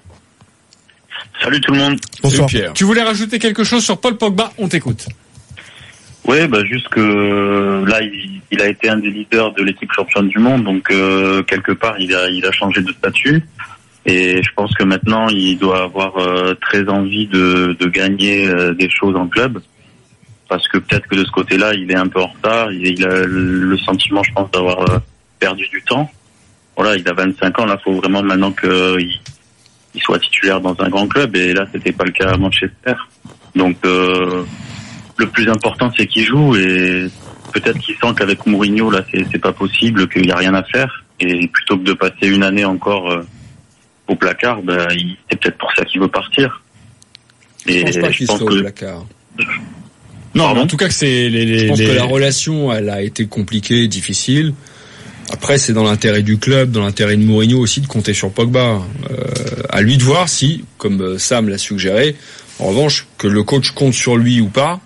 Salut tout le monde. Bonsoir. Pierre. Tu voulais rajouter quelque chose sur Paul Pogba? On t'écoute. Ouais, bah juste que là, il, il a été un des leaders de l'équipe championne du monde, donc euh, quelque part, il a, il a changé de statut. Et je pense que maintenant, il doit avoir euh, très envie de, de gagner euh, des choses en club, parce que peut-être que de ce côté-là, il est un peu en retard. Il, il a le sentiment, je pense, d'avoir euh, perdu du temps. Voilà, il a vingt-cinq ans. Là, faut vraiment maintenant qu'il il soit titulaire dans un grand club. Et là, c'était pas le cas à Manchester. Donc euh, le plus important, c'est qu'il joue, et peut-être qu'il sent qu'avec Mourinho, là, c'est, c'est pas possible, qu'il y a rien à faire, et plutôt que de passer une année encore euh, au placard, ben, il, c'est peut-être pour ça qu'il veut partir. Je Et pense pas je qu'il pense soit que au placard. Non, Pardon mais en tout cas que c'est les, les, Je pense les- que la relation, elle a été compliquée, difficile. Après, c'est dans l'intérêt du club, dans l'intérêt de Mourinho aussi de compter sur Pogba. Euh, à lui de voir si, comme euh, Sam l'a suggéré, en revanche, que le coach compte sur lui ou pas.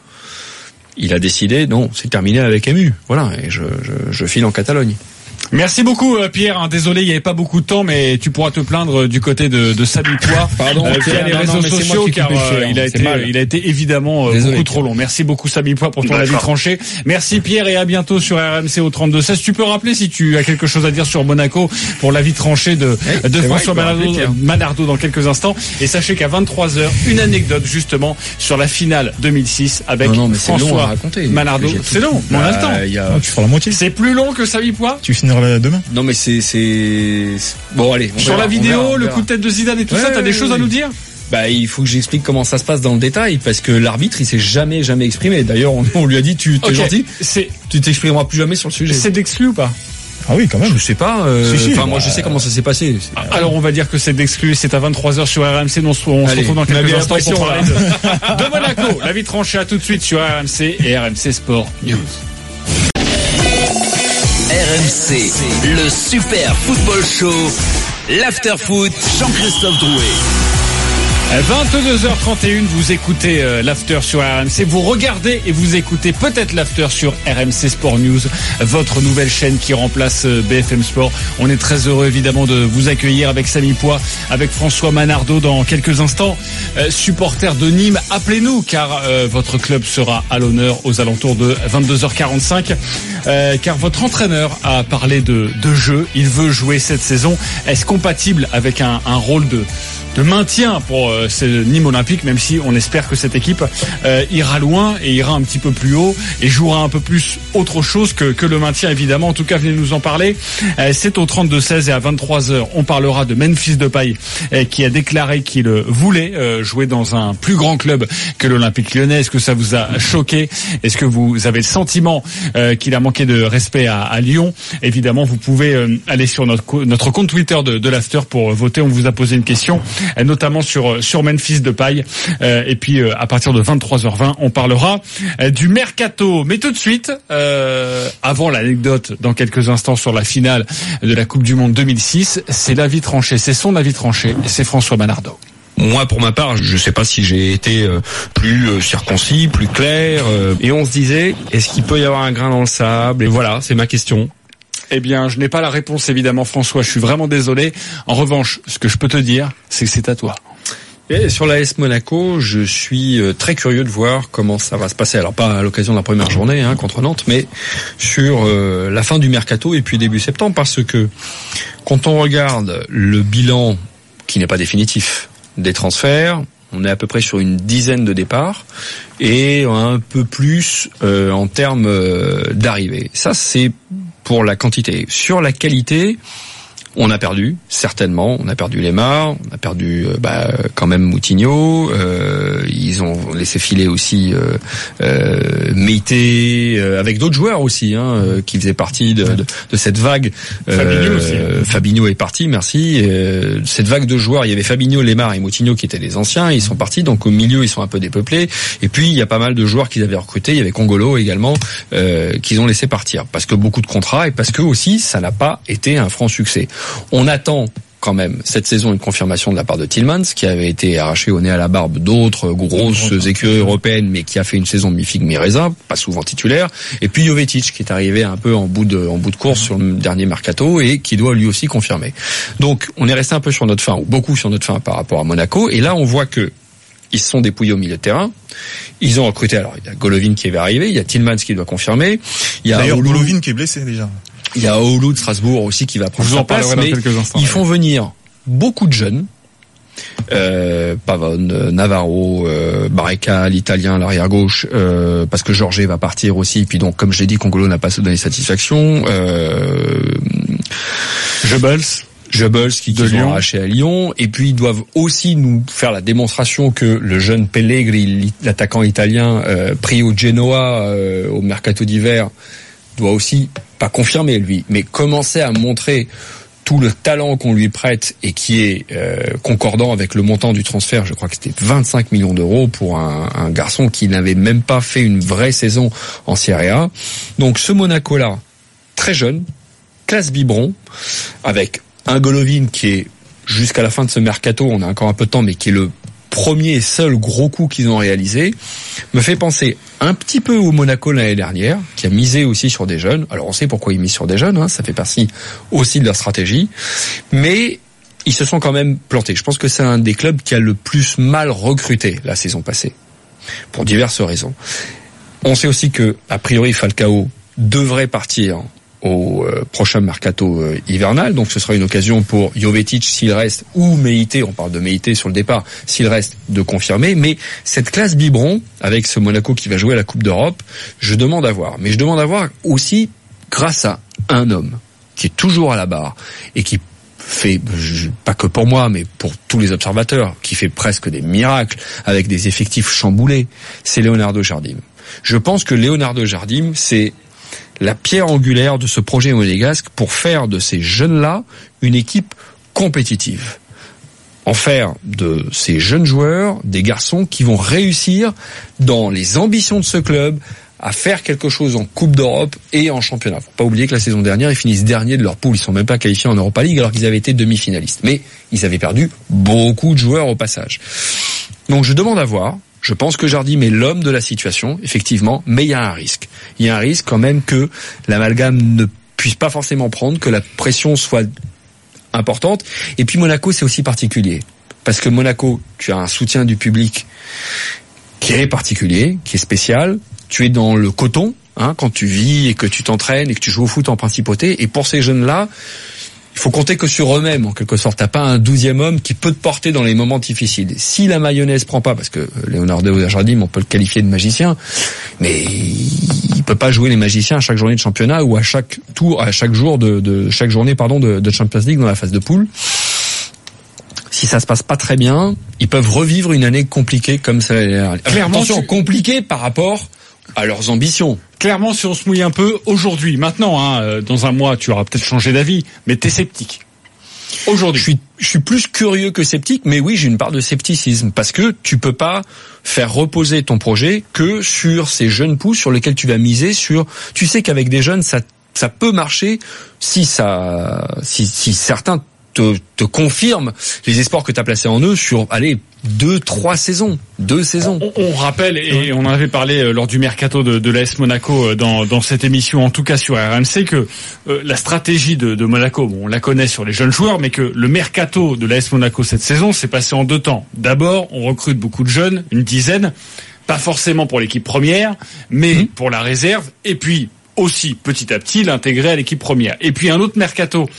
Il a décidé, non, c'est terminé avec M U. Voilà, et je, je, je file en Catalogne. Merci beaucoup euh, Pierre, hein, désolé il n'y avait pas beaucoup de temps, mais tu pourras te plaindre euh, du côté de, de Samy Poix Pardon, euh, Pierre, via les non, réseaux non, mais c'est moi sociaux, qui ai car coupé le euh, fil, il a c'est été mal. euh, il a été évidemment euh, Désolé, beaucoup trop Pierre. long. Merci beaucoup Samy Poix pour ton D'accord. avis tranché. Merci Pierre, et à bientôt sur R M C au trente-deux seize. Tu peux rappeler si tu as quelque chose à dire sur Monaco pour l'avis tranché de, Oui, de c'est François vrai, il peut Manardo, rappeler, Pierre. Manardo dans quelques instants. Et sachez qu'à vingt-trois heures, une anecdote justement sur la finale deux mille six avec Non, non, mais c'est long à François raconter. Manardo. J'ai tout- C'est long, mais on a le temps. Bah, il y a- Ah, tu feras la moitié. C'est plus long que Samy Poix. Tu finiras là demain. Non, mais c'est, c'est, bon, allez. on Sur verra, la on vidéo, verra, on le verra. coup de tête de Zidane et tout Ouais, ça, t'as des ouais, choses à ouais. nous dire? Bah, il faut que j'explique comment ça se passe dans le détail, parce que l'arbitre, il s'est jamais, jamais exprimé. D'ailleurs, on, on lui a dit, tu, t'es Ok. gentil, C'est, tu t'exprimeras plus jamais sur le sujet. c'est d'exclu ou pas? Ah oui, quand même. Je sais pas, euh, Si, si, enfin, bah, moi, je sais comment ça s'est passé. C'est- Alors on va dire que c'est d'exclu, c'est à vingt-trois heures sur R M C, on se, on se Allez, retrouve dans on a quelques bien instants pour l'impression, parler de, de Monaco. La vie tranchée, à tout de suite sur R M C et R M C Sport News. R M C, le super football show, l'after foot, Jean-Christophe Drouet. vingt-deux heures trente et une, vous écoutez euh, l'after sur R M C, vous regardez et vous écoutez peut-être l'after sur R M C Sport News, votre nouvelle chaîne qui remplace euh, B F M Sport. On est très heureux évidemment de vous accueillir avec Samy Poix, avec François Manardo dans quelques instants. Euh, supporters de Nîmes, appelez-nous car euh, votre club sera à l'honneur aux alentours de vingt-deux heures quarante-cinq. Euh, car votre entraîneur a parlé de, de jeu, il veut jouer cette saison. Est-ce compatible avec un, un rôle de de maintien pour euh, ce Nîmes Olympique, même si on espère que cette équipe euh, ira loin et ira un petit peu plus haut et jouera un peu plus autre chose que, que le maintien évidemment. En tout cas, venez nous en parler. Euh, c'est au trente-deux seize et à vingt-trois heures, on parlera de Memphis Depay euh, qui a déclaré qu'il voulait euh, jouer dans un plus grand club que l'Olympique Lyonnais. Est-ce que ça vous a choqué? Est-ce que vous avez le sentiment euh, qu'il a manqué de respect à, à Lyon? Évidemment, vous pouvez euh, aller sur notre, co- notre compte Twitter de, de l'After pour voter. On vous a posé une question, notamment sur sur Memphis Depay. Euh, et puis euh, à partir de vingt-trois heures vingt, on parlera euh, du mercato. Mais tout de suite, euh, avant l'anecdote, dans quelques instants sur la finale de la Coupe du Monde deux mille six, c'est l'avis tranché, c'est son avis tranché, c'est François Manardo. Moi, pour ma part, je sais pas si j'ai été euh, plus euh, circoncis, plus clair. euh, et on se disait, est-ce qu'il peut y avoir un grain dans le sable? Et voilà, c'est ma question. Eh bien, je n'ai pas la réponse évidemment, François, je suis vraiment désolé. En revanche, ce que je peux te dire, c'est que c'est à toi. Et sur l'A S Monaco, je suis euh, très curieux de voir comment ça va se passer. Alors pas à l'occasion de la première journée hein, contre Nantes, mais sur euh, la fin du mercato et puis début septembre, parce que quand on regarde le bilan, qui n'est pas définitif, des transferts, on est à peu près sur une dizaine de départs et un peu plus euh, en termes euh, d'arrivées. Ça, c'est pour la quantité. Sur la qualité, On a perdu, certainement. On a perdu Lemar, on a perdu euh, bah, quand même Moutinho. Euh, ils ont laissé filer aussi euh, euh, Meite, euh, avec d'autres joueurs aussi, hein, euh, qui faisaient partie de, de, de cette vague. Euh, Fabinho aussi. Euh, Fabinho est parti, merci. Euh, cette vague de joueurs, il y avait Fabinho, Lemar et Moutinho qui étaient les anciens. Ils sont partis, donc au milieu ils sont un peu dépeuplés. Et puis il y a pas mal de joueurs qu'ils avaient recrutés. Il y avait Congolo également euh, qu'ils ont laissé partir parce que beaucoup de contrats et parce que aussi ça n'a pas été un franc succès. On attend quand même cette saison une confirmation de la part de Tielemans qui avait été arraché au nez à la barbe d'autres grosses écuries européennes mais qui a fait une saison mi-figue mi-raisin, pas souvent titulaire, et puis Jovetic qui est arrivé un peu en bout de en bout de course sur le dernier mercato et qui doit lui aussi confirmer. Donc on est resté un peu sur notre faim ou beaucoup sur notre faim par rapport à Monaco et là on voit que ils se sont dépouillés au milieu de terrain. Ils ont recruté, alors il y a Golovin qui va arriver, il y a Tielemans qui doit confirmer. Il y a D'ailleurs Oulu, Golovin qui est blessé déjà. Il y a Oulu de Strasbourg aussi qui va prendre sa place, mais ils font venir beaucoup de jeunes. Euh, Pavone, Navarro, euh, Barreca, l'Italien, l'arrière gauche, euh, parce que Jorge va partir aussi. Puis donc, comme je l'ai dit, Congolo n'a pas donné satisfaction. Euh, Goebbels. Goebbels qui, qui sont arrachés à Lyon, et puis ils doivent aussi nous faire la démonstration que le jeune Pellegrini, l'attaquant italien euh, pris au Genoa euh, au mercato d'hiver, doit aussi pas confirmer lui, mais commencer à montrer tout le talent qu'on lui prête et qui est euh, concordant avec le montant du transfert. Je crois que c'était vingt-cinq millions d'euros pour un, un garçon qui n'avait même pas fait une vraie saison en Serie A. Donc ce Monaco-là, très jeune, classe biberon, avec un Golovin qui est, jusqu'à la fin de ce mercato, on a encore un peu de temps, mais qui est le premier et seul gros coup qu'ils ont réalisé, me fait penser un petit peu au Monaco l'année dernière, qui a misé aussi sur des jeunes. Alors on sait pourquoi ils misent sur des jeunes, hein, ça fait partie aussi de leur stratégie, mais ils se sont quand même plantés. Je pense que c'est un des clubs qui a le plus mal recruté la saison passée, pour diverses raisons. On sait aussi que, a priori, Falcao devrait partir au euh, prochain mercato euh, hivernal, donc ce sera une occasion pour Jovetic s'il reste, ou Meite, on parle de Meite sur le départ, s'il reste, de confirmer, mais cette classe biberon, avec ce Monaco qui va jouer à la Coupe d'Europe, je demande à voir, mais je demande à voir aussi grâce à un homme qui est toujours à la barre et qui fait, pas que pour moi, mais pour tous les observateurs, qui fait presque des miracles avec des effectifs chamboulés, c'est Leonardo Jardim. Je pense que Leonardo Jardim, c'est la pierre angulaire de ce projet monégasque pour faire de ces jeunes-là une équipe compétitive. En faire de ces jeunes joueurs des garçons qui vont réussir dans les ambitions de ce club à faire quelque chose en Coupe d'Europe et en championnat. Faut pas oublier que la saison dernière, ils finissent derniers de leur poule. Ils sont même pas qualifiés en Europa League alors qu'ils avaient été demi-finalistes. Mais ils avaient perdu beaucoup de joueurs au passage. Donc je demande à voir. Je pense que Jardim est l'homme de la situation, effectivement, mais il y a un risque. Il y a un risque quand même que l'amalgame ne puisse pas forcément prendre, que la pression soit importante. Et puis Monaco, c'est aussi particulier. Parce que Monaco, tu as un soutien du public qui est particulier, qui est spécial. Tu es dans le coton, hein, quand tu vis et que tu t'entraînes et que tu joues au foot en principauté. Et pour ces jeunes-là, il faut compter que sur eux-mêmes, en quelque sorte. T'as pas un douzième homme qui peut te porter dans les moments difficiles. Si la mayonnaise prend pas, parce que Leonardo Jardim, on peut le qualifier de magicien, mais il peut pas jouer les magiciens à chaque journée de championnat ou à chaque tour, à chaque jour de, de chaque journée, pardon, de, de Champions League dans la phase de poule. Si ça se passe pas très bien, ils peuvent revivre une année compliquée comme ça. Clairement, attention, tu... compliquée par rapport à leurs ambitions. Clairement, si on se mouille un peu aujourd'hui, maintenant, hein, dans un mois, tu auras peut-être changé d'avis, mais t'es sceptique. Aujourd'hui. Je suis, je suis plus curieux que sceptique, mais oui, j'ai une part de scepticisme, parce que tu peux pas faire reposer ton projet que sur ces jeunes pousses sur lesquels tu vas miser sur, tu sais qu'avec des jeunes, ça, ça peut marcher si ça, si, si certains te, te confirment les espoirs que tu as placés en eux sur, allez, deux, trois saisons, deux saisons. On, on rappelle, et on en avait parlé lors du mercato de, de l'A S Monaco dans, dans cette émission, en tout cas sur R M C, que euh, la stratégie de, de Monaco, bon, on la connaît sur les jeunes joueurs, mais que le mercato de l'A S Monaco cette saison s'est passé en deux temps. D'abord, on recrute beaucoup de jeunes, une dizaine, pas forcément pour l'équipe première, mais mmh. pour la réserve, et puis aussi, petit à petit, l'intégrer à l'équipe première. Et puis un autre mercato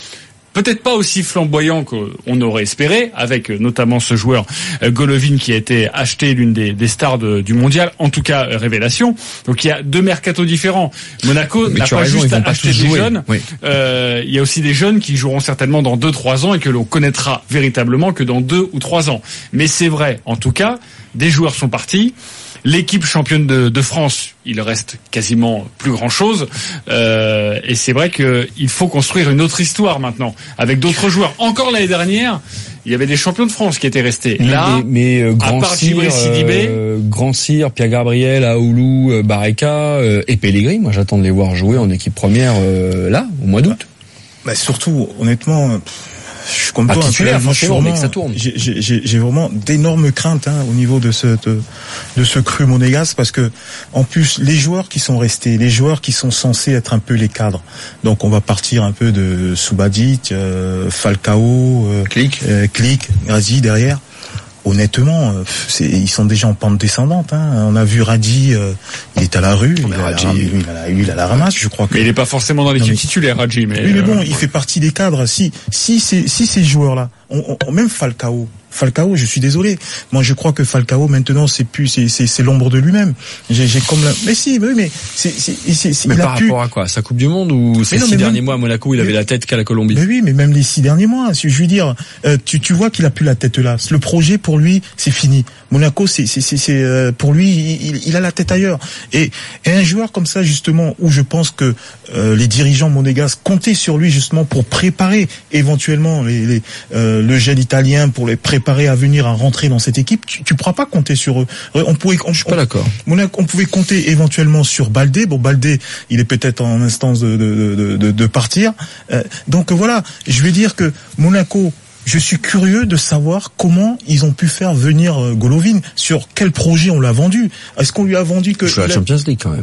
peut-être pas aussi flamboyant qu'on aurait espéré, avec notamment ce joueur Golovin qui a été acheté, l'une des, des stars de, du mondial, en tout cas révélation. Donc il y a deux mercatos différents. Monaco Mais n'a pas raison, juste pas acheté des jouer. jeunes. Oui. Euh, il y a aussi des jeunes qui joueront certainement dans deux trois ans et que l'on connaîtra véritablement que dans deux ou trois ans. Mais c'est vrai, en tout cas, des joueurs sont partis. L'équipe championne de, de France, il reste quasiment plus grand-chose. Euh, et c'est vrai qu'il faut construire une autre histoire maintenant, avec d'autres joueurs. Encore l'année dernière, il y avait des champions de France qui étaient restés. Là, mais, mais euh, Grand à part Cyr, Djibril Sidibé, euh, Grand Cyr, Pierre Gabriel, Aoulou, euh, Bareka euh, et Pellegrini, moi j'attends de les voir jouer en équipe première euh, là, au mois d'août. Bah surtout, honnêtement, je suis comme Pas toi, titulaire, un peu, forcément, vraiment, mais que ça tourne. J'ai, j'ai, j'ai vraiment d'énormes craintes hein, au niveau de ce de, de ce cru monégasque parce que en plus les joueurs qui sont restés, les joueurs qui sont censés être un peu les cadres. Donc on va partir un peu de Subadic, euh, Falcao, euh, Click, euh, Click, Grazi derrière. Honnêtement, c'est, ils sont déjà en pente descendante. Hein. On a vu Radji, euh, il est à la rue, il, a la, il, a la, il a la ramasse, je crois. Que... Mais il n'est pas forcément dans l'équipe non, mais... titulaire, Radji. Mais oui, mais bon, euh... il fait partie des cadres. Si, si, si, si ces joueurs-là, on, on, même Falcao. Falcao, je suis désolé. Moi, je crois que Falcao maintenant, c'est plus, c'est, c'est, c'est l'ombre de lui-même. J'ai, j'ai comme la... mais si, oui, mais c'est, c'est, c'est, c'est mais il par a pu... rapport à quoi? Sa Coupe du Monde ou ces six derniers même... mois à Monaco, il mais... avait la tête qu'à la Colombie? Mais oui, mais même les six derniers mois. Je veux dire, euh, tu, tu vois qu'il a plus la tête là. Le projet pour lui, c'est fini. Monaco, c'est, c'est, c'est, c'est euh, pour lui, il, il a la tête ailleurs. Et, et un joueur comme ça, justement, où je pense que euh, les dirigeants monégasques comptaient sur lui justement pour préparer éventuellement les, les, euh, le jeune italien, pour les préparer à venir à rentrer dans cette équipe. Tu, tu pourras pas compter sur eux. On pouvait, on, je suis pas d'accord. Monaco, on pouvait compter éventuellement sur Baldé. Bon, Baldé, il est peut-être en instance de, de, de, de, de partir. Euh, donc voilà, je vais dire que Monaco. Je suis curieux de savoir comment ils ont pu faire venir Golovin, sur quel projet on l'a vendu. Est-ce qu'on lui a vendu que... Je la Champions League quand même.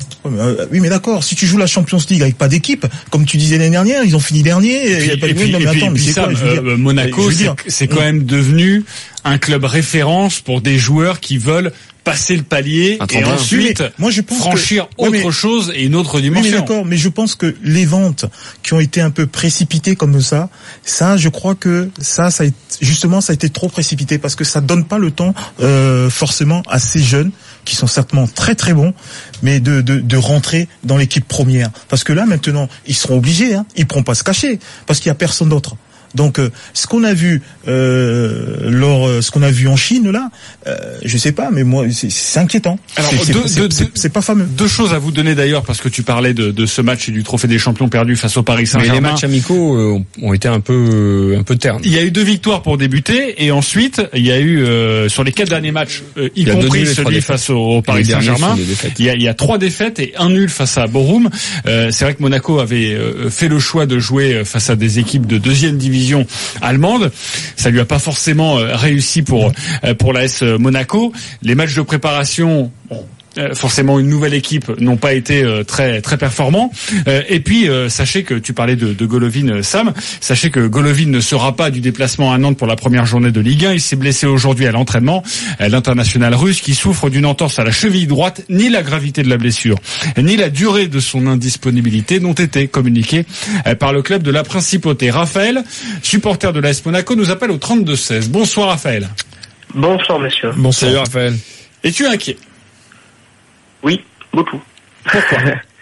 Oui, mais d'accord, si tu joues la Champions League avec pas d'équipe, comme tu disais l'année dernière, ils ont fini dernier. Et puis, y a pas et de... puis, non, mais et attends, puis, mais ça, quoi, euh, dire, Monaco, c'est, dire, c'est quand même devenu un club référence pour des joueurs qui veulent passer le palier et ensuite moi, je pense franchir que, autre ouais, mais, chose et une autre dimension. Oui, mais d'accord, mais je pense que les ventes qui ont été un peu précipitées comme ça, ça, je crois que ça, ça a été, justement, ça a été trop précipité parce que ça donne pas le temps euh, forcément à ces jeunes qui sont certainement très très bons, mais de de, de rentrer dans l'équipe première. Parce que là maintenant, ils seront obligés, hein, ils pourront pas se cacher parce qu'il y a personne d'autre. Donc, euh, ce qu'on a vu euh, lors, euh, ce qu'on a vu en Chine là, euh, je sais pas, mais moi, c'est, c'est inquiétant. Alors, c'est, deux, c'est, deux, c'est, c'est pas fameux. Deux choses à vous donner d'ailleurs, parce que tu parlais de, de ce match et du trophée des champions perdu face au Paris Saint-Germain. Mais les matchs amicaux euh, ont été un peu, un peu ternes. Il y a eu deux victoires pour débuter, et ensuite il y a eu euh, sur les quatre derniers matchs, euh, y compris celui face au, au Paris Saint-Germain, il y a, il y a trois défaites et un nul face à Bochum. Euh, c'est vrai que Monaco avait euh, fait le choix de jouer face à des équipes de deuxième division allemande. Ça lui a pas forcément réussi pour pour l'A S Monaco. Les matchs de préparation, bon, forcément une nouvelle équipe, n'ont pas été très très performants. Et puis sachez que tu parlais de, de Golovin, Sam. Sachez que Golovin ne sera pas du déplacement à Nantes pour la première journée de Ligue un. Il s'est blessé aujourd'hui à l'entraînement. L'international russe qui souffre d'une entorse à la cheville droite. Ni la gravité de la blessure, ni la durée de son indisponibilité n'ont été communiquées par le club de la Principauté. Raphaël, supporter de l'A S Monaco, nous appelle au trente-deux seize. Bonsoir Raphaël. Bonsoir messieurs. Bonsoir Raphaël. Es-tu inquiet? Oui, beaucoup. Pourquoi?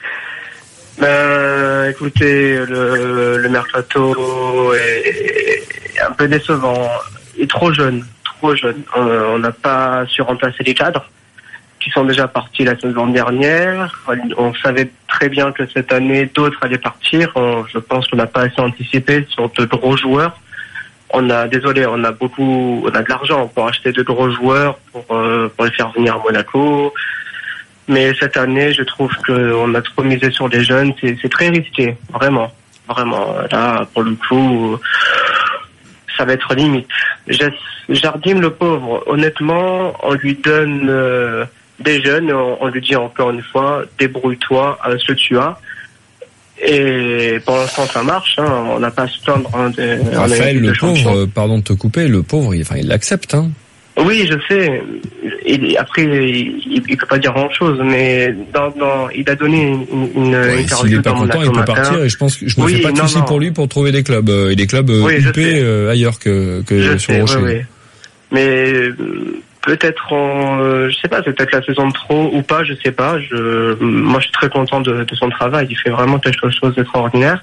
Ben, écoutez, le, le mercato est, est un peu décevant. Il est trop jeune, trop jeune. On n'a pas su remplacer les cadres qui sont déjà partis la saison dernière. On savait très bien que cette année, d'autres allaient partir. On, je pense qu'on n'a pas assez anticipé sur de gros joueurs. On a, désolé, on a beaucoup, on a de l'argent pour acheter de gros joueurs, pour, euh, pour les faire venir à Monaco. Mais cette année, je trouve qu'on a trop misé sur les jeunes. C'est, c'est très risqué, vraiment, vraiment. Là, pour le coup, ça va être limite. Jardim, le pauvre, honnêtement, on lui donne euh, des jeunes, on, on lui dit encore une fois, débrouille-toi avec ce que tu as. Et pour l'instant, ça marche. Hein. On n'a pas à se plaindre. Hein, de, Raphaël, le pauvre, euh, pardon de te couper, le pauvre, il, enfin, il l'accepte. Hein. Oui, je sais. Et après, il, il peut pas dire grand chose, mais dans, dans, il a donné une, une ouais, interview. S'il est pas dans content, il peut matin. partir. Et je pense que je me oui, fais pas de non, soucis non. pour lui pour trouver des clubs euh, et des clubs euh, oui, huppés euh, ailleurs que, que je sur sais, Rocher. oui, oui. Mais euh, peut-être, en, euh, je sais pas, c'est peut-être la saison de trop ou pas, je sais pas. Je, moi, je suis très content de, de son travail. Il fait vraiment quelque chose d'extraordinaire.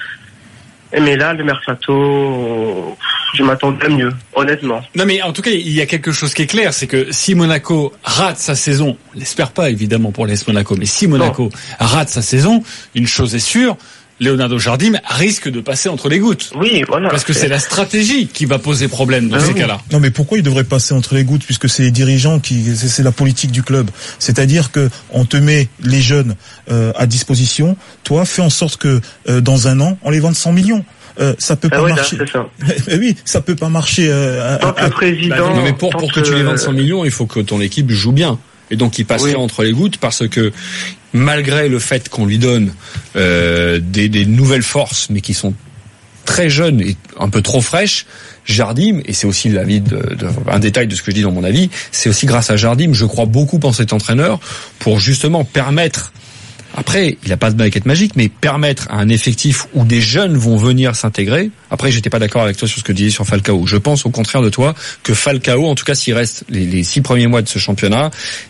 Mais là, le mercato, je m'attendais à mieux, honnêtement. Non, mais en tout cas, il y a quelque chose qui est clair, c'est que si Monaco rate sa saison, on l'espère pas évidemment pour l'A S Monaco, mais si Monaco non. rate sa saison, une chose est sûre, Leonardo Jardim risque de passer entre les gouttes. Oui, voilà. Parce que c'est la stratégie qui va poser problème dans ah ces oui. cas-là. Non, mais pourquoi il devrait passer entre les gouttes, puisque c'est les dirigeants qui, c'est, c'est la politique du club. C'est-à-dire que on te met les jeunes euh, à disposition. Toi, fais en sorte que euh, dans un an, on les vende cent millions. Euh, ça peut ah pas oui, marcher. Là, c'est ça. Mais oui, ça peut pas marcher. Euh, tant que à, le président. Bah, non, mais pour pour que, que tu les vendes cent millions, il faut que ton équipe joue bien. Et donc il passerait oui. entre les gouttes parce que malgré le fait qu'on lui donne euh, des, des nouvelles forces, mais qui sont très jeunes et un peu trop fraîches, Jardim, et c'est aussi l'avis de, de, un détail de ce que je dis dans mon avis, c'est aussi grâce à Jardim, je crois beaucoup en cet entraîneur pour justement permettre. Après, il n'a pas de baguette magique, mais permettre à un effectif où des jeunes vont venir s'intégrer. Après, j'étais pas d'accord avec toi sur ce que tu disais sur Falcao. Je pense au contraire de toi que Falcao, en tout cas s'il reste les, les six premiers mois de ce championnat,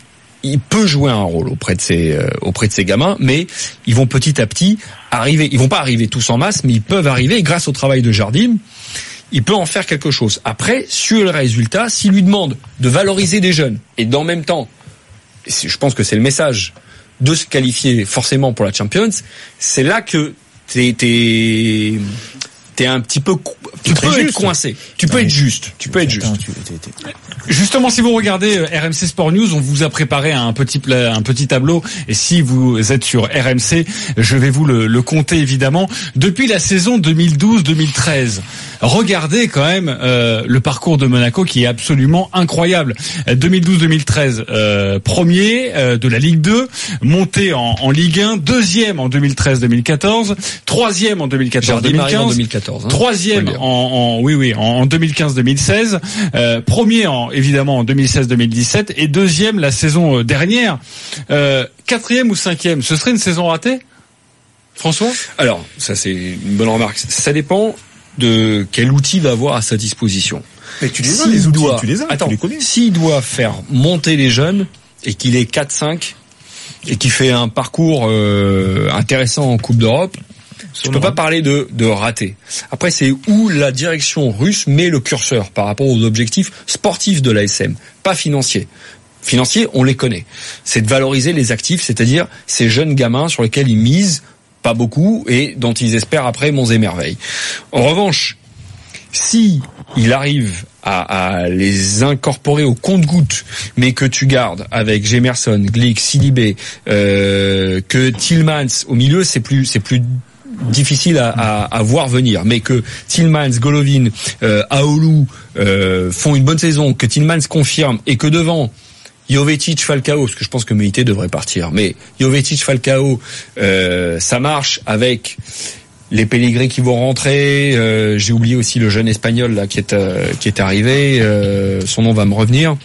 il peut jouer un rôle auprès de ces euh, auprès de ces gamins, mais ils vont petit à petit arriver. Ils vont pas arriver tous en masse, mais ils peuvent arriver. Et grâce au travail de Jardim, il peut en faire quelque chose. Après, sur le résultat, s'il lui demande de valoriser des jeunes et d'en même temps, je pense que c'est le message, de se qualifier forcément pour la Champions, c'est là que t'es t'es t'es un petit peu tu peux être coincé, tu peux être juste, tu peux être juste. Justement, si vous regardez R M C Sport News, on vous a préparé un petit un petit tableau, et si vous êtes sur R M C, je vais vous le, le compter évidemment. Depuis la saison deux mille douze deux mille treize, regardez quand même euh, le parcours de Monaco qui est absolument incroyable. deux mille douze deux mille treize, euh, premier euh, de la Ligue deux, monté en, en Ligue un, deuxième en deux mille treize deux mille quatorze, troisième en deux mille quatorze deux mille quinze, hein. troisième en, en oui oui en deux mille quinze deux mille seize, euh, premier en évidemment en deux mille seize deux mille dix-sept et deuxième la saison dernière. Euh, quatrième ou cinquième, ce serait une saison ratée, François? Alors ça c'est une bonne remarque. Ça dépend de quel outil va avoir à sa disposition. Mais tu les as, les outils, tu les as, attends, tu les connais. S'il doit faire monter les jeunes et qu'il est quatre cinq et qu'il fait un parcours euh, intéressant en Coupe d'Europe, tu peux pas parler de, de raté. Après, c'est où la direction russe met le curseur par rapport aux objectifs sportifs de l'A S M, pas financiers. Financiers, on les connaît. C'est de valoriser les actifs, c'est-à-dire ces jeunes gamins sur lesquels ils misent pas beaucoup et dont ils espèrent après monts et merveilles. En revanche, si il arrive à, à les incorporer au compte-gouttes, mais que tu gardes avec Gemerson, Glick, Sidibé, euh, que Tillmans au milieu, c'est plus, c'est plus difficile à, à, à voir venir, mais que Tillmans, Golovin, euh, Aoulou euh, font une bonne saison, que Tillmans confirme et que devant Jovetic, Falcao, parce que je pense que Meïté devrait partir, mais Jovetic, Falcao, euh, ça marche avec les Pellegrini qui vont rentrer. Euh, j'ai oublié aussi le jeune espagnol là qui est euh, qui est arrivé. Euh, son nom va me revenir.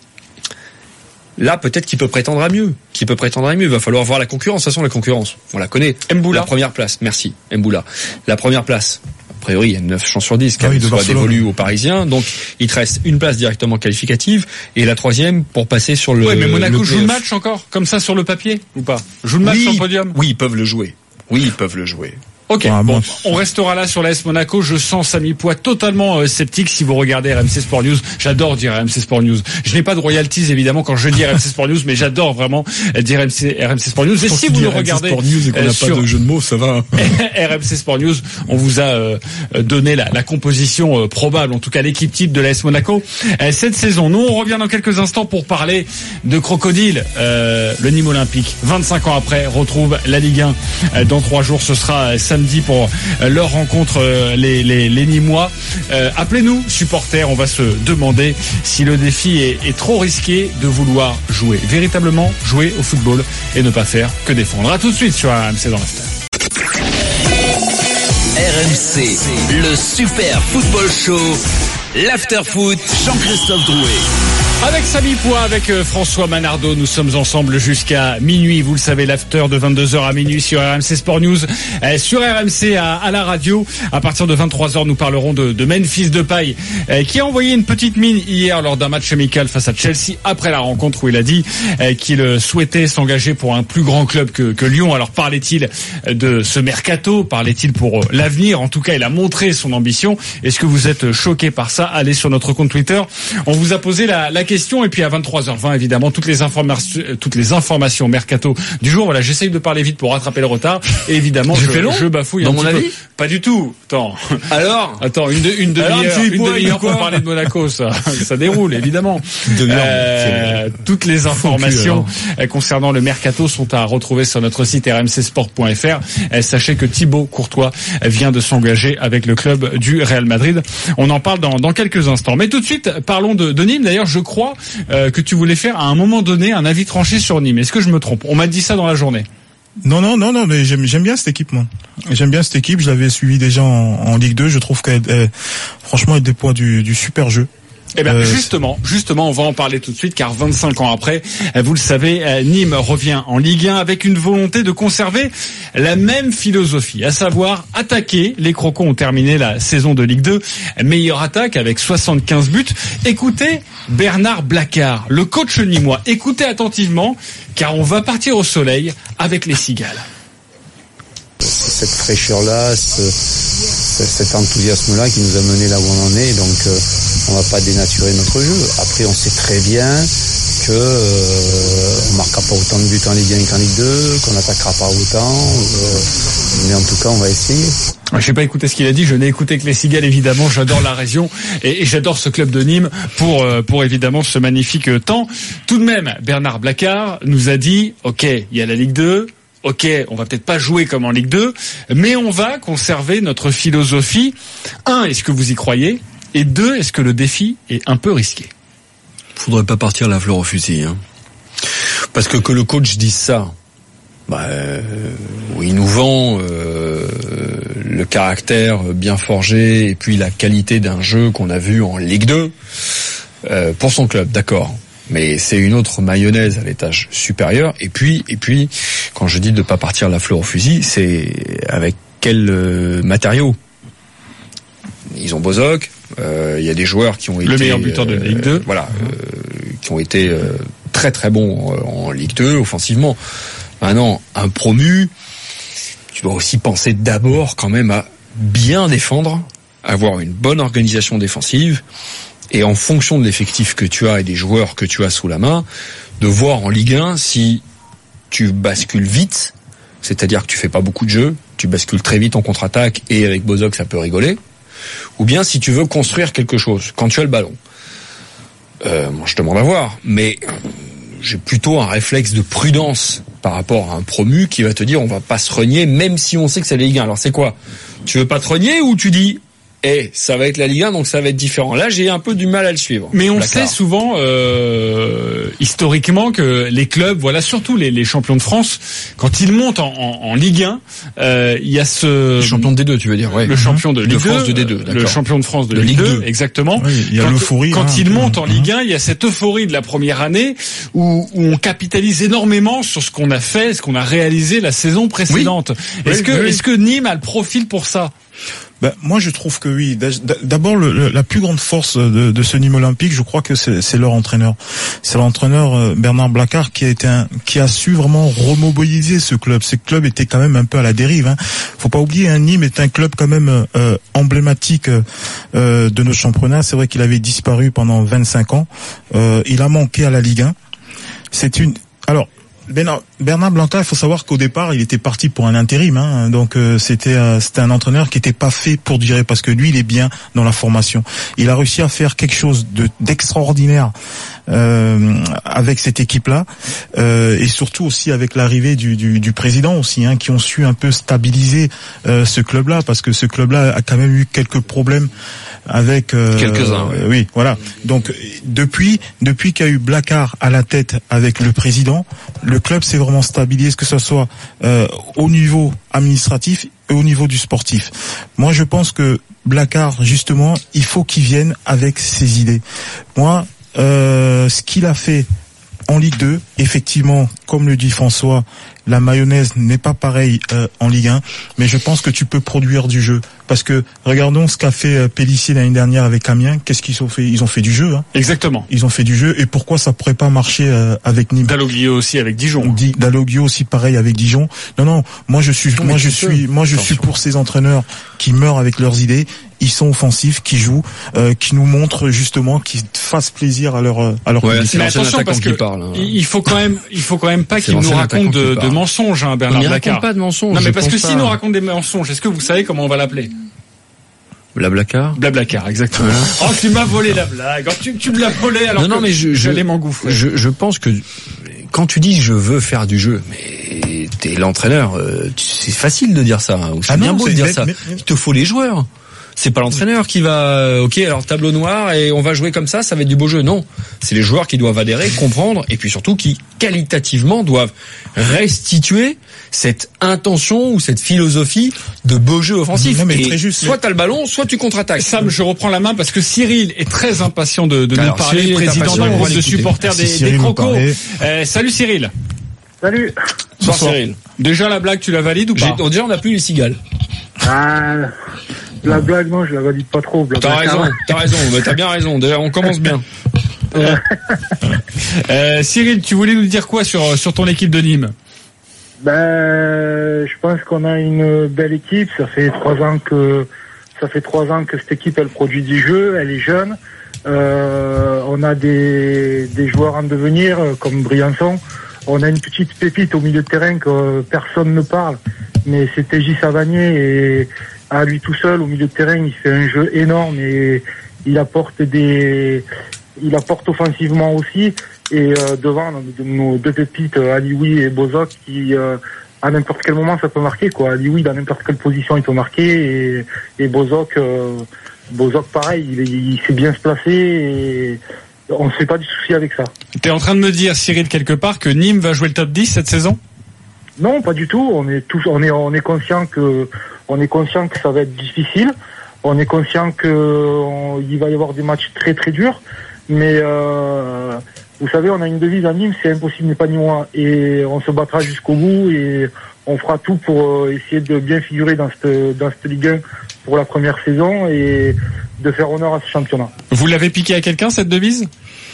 Là, peut-être qu'il peut prétendre à mieux. Qu'il peut prétendre à mieux. Il va falloir voir la concurrence. De toute façon, la concurrence, on la connaît. Mboula. La première place. Merci. Mboula. La première place. A priori, il y a neuf chances sur dix qu'elle ah oui, soit dévolue aux Parisiens. Donc, il te reste une place directement qualificative et la troisième pour passer sur le. Ouais, mais Monaco le joue le match encore, comme ça sur le papier ou pas? Joue le match oui, sur le podium? Oui, ils peuvent le jouer. Oui, ils peuvent le jouer. Ok, ah, bon, on restera là sur l'A S Monaco. Je sens Samy Poix totalement euh, sceptique si vous regardez R M C Sport News. J'adore dire R M C Sport News. Je n'ai pas de royalties évidemment quand je dis R M C Sport News, mais j'adore vraiment dire R M C, R M C Sport News. Et si vous le regardez Sport News et qu'on n'a euh, pas de jeu de mots, ça va. R M C Sport News, on vous a euh, donné la, la composition euh, probable, en tout cas l'équipe type de l'A S Monaco euh, cette saison. Nous, on revient dans quelques instants pour parler de Crocodile. Euh, le Nîmes Olympique, vingt-cinq ans après, retrouve la Ligue un euh, dans trois jours. Ce sera euh, samedi pour euh, leur rencontre, euh, les, les, les Nîmois. Euh, appelez-nous, supporters, on va se demander si le défi est, est trop risqué de vouloir jouer, véritablement jouer au football et ne pas faire que défendre. À tout de suite sur R M C dans l'After. R M C, le Super Football Show. l'after-foot Jean-Christophe Drouet. Avec Samy Poix, avec euh, François Manardo, nous sommes ensemble jusqu'à minuit. Vous le savez, l'after de vingt-deux heures à minuit sur R M C Sport News, euh, sur R M C à, à la radio. À partir de vingt-trois heures, nous parlerons de, de Memphis Depay, euh, qui a envoyé une petite mine hier lors d'un match amical face à Chelsea, après la rencontre où il a dit euh, qu'il souhaitait s'engager pour un plus grand club que, que Lyon. Alors parlait-il de ce mercato, parlait-il pour l'avenir? En tout cas, il a montré son ambition. Est-ce que vous êtes choqué par ça? Allez sur notre compte Twitter. On vous a posé la, la question. Et puis à vingt-trois heures vingt, évidemment, toutes les informations, toutes les informations mercato du jour. Voilà, j'essaye de parler vite pour rattraper le retard. Et évidemment, je, je bafouille dans un mon petit avis. peu. Pas du tout. Attends. Alors, attends, une, de, une demi-heure, une demi-heure pour parler de Monaco, ça, ça déroule, évidemment. Euh, toutes les informations cul, concernant le mercato sont à retrouver sur notre site r m c sport point f r. Sachez que Thibaut Courtois vient de s'engager avec le club du Real Madrid. On en parle dans, dans quelques instants. Mais tout de suite, parlons de, de Nîmes. D'ailleurs, je crois Euh, que tu voulais faire à un moment donné un avis tranché sur Nîmes. Est-ce que je me trompe? On m'a dit ça dans la journée. Non, non, non, non, mais j'aime, j'aime bien cette équipe, moi. J'aime bien cette équipe. Je l'avais suivi déjà en, en Ligue deux. Je trouve qu'elle, elle, franchement, elle déploie du, du super jeu. Eh bien, euh, justement, justement, on va en parler tout de suite, car vingt-cinq ans après, vous le savez, Nîmes revient en Ligue un avec une volonté de conserver la même philosophie, à savoir attaquer. Les Crocos ont terminé la saison de Ligue deux, meilleure attaque avec soixante-quinze buts. Écoutez Bernard Blacard, le coach nîmois. Écoutez attentivement, car on va partir au soleil avec les Cigales. Cette fraîcheur-là, ce, cet enthousiasme-là qui nous a mené là où on en est, donc euh, on va pas dénaturer notre jeu. Après, on sait très bien que euh, on marquera pas autant de buts en Ligue un qu'en Ligue deux, qu'on n'attaquera pas autant, euh, mais en tout cas, on va essayer. Je n'ai pas écouté ce qu'il a dit, je n'ai écouté que les Cigales, évidemment. J'adore la région et, et j'adore ce club de Nîmes pour pour évidemment ce magnifique temps. Tout de même, Bernard Blacard nous a dit, ok, il y a la Ligue deux. Ok, on va peut-être pas jouer comme en Ligue deux, mais on va conserver notre philosophie. Un, est-ce que vous y croyez? Et deux, est-ce que le défi est un peu risqué? Faudrait pas partir la fleur au fusil, hein. Parce que que le coach dise ça, bah, euh, il nous vend euh, le caractère bien forgé et puis la qualité d'un jeu qu'on a vu en Ligue deux euh, pour son club, d'accord. Mais c'est une autre mayonnaise à l'étage supérieur. Et puis, et puis, quand je dis de pas partir la fleur au fusil, c'est avec quel euh, matériau? Ils ont Bozok. Il euh, y a des joueurs qui ont le été le meilleur buteur de Ligue deux, euh, voilà, euh, qui ont été euh, très très bons en, en Ligue deux offensivement. Maintenant, un promu, tu dois aussi penser d'abord quand même à bien défendre, avoir une bonne organisation défensive. Et en fonction de l'effectif que tu as et des joueurs que tu as sous la main, de voir en Ligue un si tu bascules vite, c'est-à-dire que tu fais pas beaucoup de jeux, tu bascules très vite en contre-attaque et avec Bozok ça peut rigoler, ou bien si tu veux construire quelque chose quand tu as le ballon. Euh, moi je demande à voir, mais j'ai plutôt un réflexe de prudence par rapport à un promu qui va te dire on va pas se renier même si on sait que c'est la Ligue un. Alors c'est quoi? Tu veux pas te renier ou tu dis Eh, ça va être la Ligue un, donc ça va être différent. Là, j'ai un peu du mal à le suivre. Mais on D'accord. sait souvent, euh, historiquement, que les clubs, voilà, surtout les, les champions de France, quand ils montent en, en, en Ligue un, euh, il y a ce... Le champion de D deux, tu veux dire, ouais. Le champion de Ligue de France deux, de D deux, d'accord. Le champion de France de, de Ligue deux, deux, exactement. Oui, il y a quand, l'euphorie. Quand hein, ils montent en hein. Ligue un, il y a cette euphorie de la première année où, où on capitalise énormément sur ce qu'on a fait, ce qu'on a réalisé la saison précédente. Oui. Est-ce oui, que, oui. est-ce que Nîmes a le profil pour ça? Ben, moi, je trouve que oui. D'abord, le, le, la plus grande force de, de ce Nîmes Olympique, je crois que c'est leur entraîneur. C'est l'entraîneur Bernard Blacard qui a été un, qui a su vraiment remobiliser ce club. Ce club était quand même un peu à la dérive. Hein. Faut pas oublier, hein, Nîmes est un club quand même euh, emblématique euh, de notre championnat. C'est vrai qu'il avait disparu pendant vingt-cinq ans. Euh, il a manqué à la Ligue un. C'est une. Alors. Bernard, Bernard Blacard, il faut savoir qu'au départ, il était parti pour un intérim, hein, donc euh, c'était euh, c'était un entraîneur qui était pas fait pour durer parce que lui, il est bien dans la formation. Il a réussi à faire quelque chose de d'extraordinaire euh, avec cette équipe-là, euh, et surtout aussi avec l'arrivée du, du, du président aussi, hein, qui ont su un peu stabiliser euh, ce club-là, parce que ce club-là a quand même eu quelques problèmes avec euh, quelques-uns. Oui. Euh, oui, voilà. Donc depuis depuis qu'il y a eu Blacard à la tête avec le président, le club s'est vraiment stabilisé, que ce soit euh, au niveau administratif et au niveau du sportif. Moi, je pense que Blacard, justement, il faut qu'il vienne avec ses idées. Moi, euh, ce qu'il a fait en Ligue deux, effectivement, comme le dit François, la mayonnaise n'est pas pareille euh, en Ligue un, mais je pense que tu peux produire du jeu. Parce que regardons ce qu'a fait euh, Pélissier l'année dernière avec Amiens. Qu'est-ce qu'ils ont fait? Ils ont fait du jeu. Hein. Exactement. Ils ont fait du jeu. Et pourquoi ça pourrait pas marcher euh, avec Nîmes? Dalloglio aussi avec Dijon. Dalloglio aussi pareil avec Dijon. Non, non. Moi je suis, non, moi je suis, moi je suis pour ces entraîneurs qui meurent avec leurs idées. Ils sont offensifs, qui jouent, euh, qui nous montrent justement, qui fassent plaisir à leur à leur ouais, public. Mais attention parce que parle, hein. il faut quand même, il faut quand même pas qu'il nous raconte de, de mensonges, hein, Bernard Blacard. Pas de mensonges. Non mais parce que s'il nous raconte des mensonges, est-ce que vous savez comment on va l'appeler? Blablacar. Blablacar, exactement. Voilà. Oh, tu m'as volé la blague. Oh, tu, tu me l'as volé alors non, que non, mais je, j'allais m'engouffrer. Je, je pense que quand tu dis je veux faire du jeu, mais t'es l'entraîneur, euh, c'est facile de dire ça. Hein, c'est ah bien non, beau de dire mais, ça. Mais, mais... Il te faut les joueurs. C'est pas l'entraîneur qui va, ok, alors tableau noir et on va jouer comme ça, ça va être du beau jeu. Non, c'est les joueurs qui doivent adhérer, comprendre et puis surtout qui qualitativement doivent restituer cette intention ou cette philosophie de beau jeu offensif. Non, mais et très juste, soit mais... t'as le ballon, soit tu contre-attaques. Sam, je reprends la main parce que Cyril est très impatient de, de alors, nous parler, Cyril président d'un groupe de supporters des, des Crocos. Euh, salut Cyril. Salut. Bonsoir Cyril. Déjà la blague, tu la valides ou pas? Déjà on n'a plus les cigales. Ah, la blague, non, je la valide pas trop. T'as raison, t'as raison, mais t'as bien raison. Déjà, on commence bien. euh, euh, Cyril, tu voulais nous dire quoi sur sur ton équipe de Nîmes? Ben, je pense qu'on a une belle équipe. Ça fait trois ans que ça fait trois ans que cette équipe elle produit du jeu. Elle est jeune. Euh, on a des des joueurs en devenir comme Briançon. On a une petite pépite au milieu de terrain que personne ne parle, mais c'est T J Savanier et à lui tout seul au milieu de terrain, il fait un jeu énorme et il apporte des, il apporte offensivement aussi et euh, devant nos deux pépites Alioui et Bozok qui euh, à n'importe quel moment ça peut marquer quoi. Alioui dans n'importe quelle position il peut marquer et, et Bozok, euh, Bozok pareil, il, il sait bien se placer et on ne se fait pas du souci avec ça. T'es en train de me dire, Cyril, quelque part, que Nîmes va jouer le top dix cette saison? Non, pas du tout. On est tous, on est, on est conscient que, on est conscient que ça va être difficile. On est conscient que on, il va y avoir des matchs très très durs. Mais euh, vous savez, on a une devise à Nîmes, c'est impossible n'est pas ni moi. Et on se battra jusqu'au bout et on fera tout pour essayer de bien figurer dans cette, dans cette Ligue un pour la première saison et de faire honneur à ce championnat. Vous l'avez piqué à quelqu'un cette devise?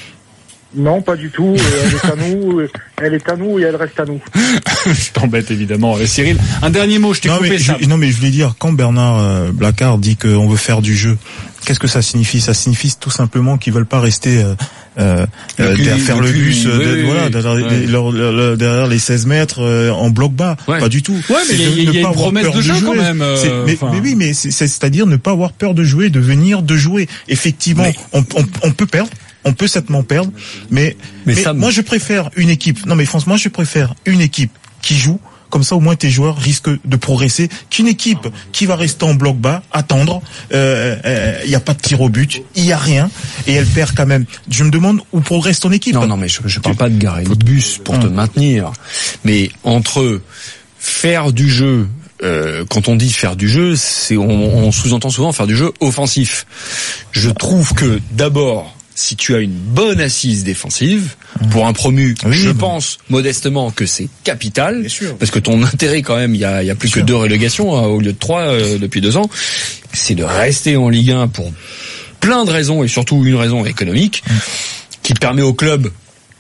Non, pas du tout. Elle est à nous, elle est à nous et elle reste à nous. Je t'embête évidemment, Cyril. Un dernier mot, je t'ai non, coupé mais ça. Je, non mais je voulais dire, quand Bernard euh, Blacard dit qu'on veut faire du jeu, qu'est-ce que ça signifie? Ça signifie tout simplement qu'ils veulent pas rester euh, euh, euh, cul, derrière faire le, le bus, oui, de, oui, voilà, oui. Derrière, ouais. leur, leur, leur, derrière les seize mètres euh, en bloc bas, ouais. Pas du tout. Ouais, mais il y a, y a une promesse de jeu de quand même. Euh, mais, mais oui, mais c'est, c'est-à-dire ne pas avoir peur de jouer, de venir de jouer. Effectivement, mais... on, on, on peut perdre. On peut certainement perdre, mais, mais, mais ça, moi je préfère une équipe. Non mais franchement, moi je préfère une équipe qui joue. Comme ça, au moins, tes joueurs risquent de progresser. Qu'une équipe qui va rester en bloc bas, attendre, il euh, euh, y a pas de tir au but, il y a rien, et elle perd quand même. Je me demande où progresse ton équipe. Non, non, mais je, je parle pas de garer le bus pour hum. te maintenir. Mais entre faire du jeu. Euh, quand on dit faire du jeu, c'est on, on sous-entend souvent faire du jeu offensif. Je trouve que d'abord. Si tu as une bonne assise défensive, pour un promu, oui, je bon. pense modestement que c'est capital, parce que ton intérêt quand même, il y a, il y a plus Bien que sûr. deux relégations hein, au lieu de trois euh, depuis deux ans, c'est de rester en Ligue un pour plein de raisons et surtout une raison économique mmh. qui permet au club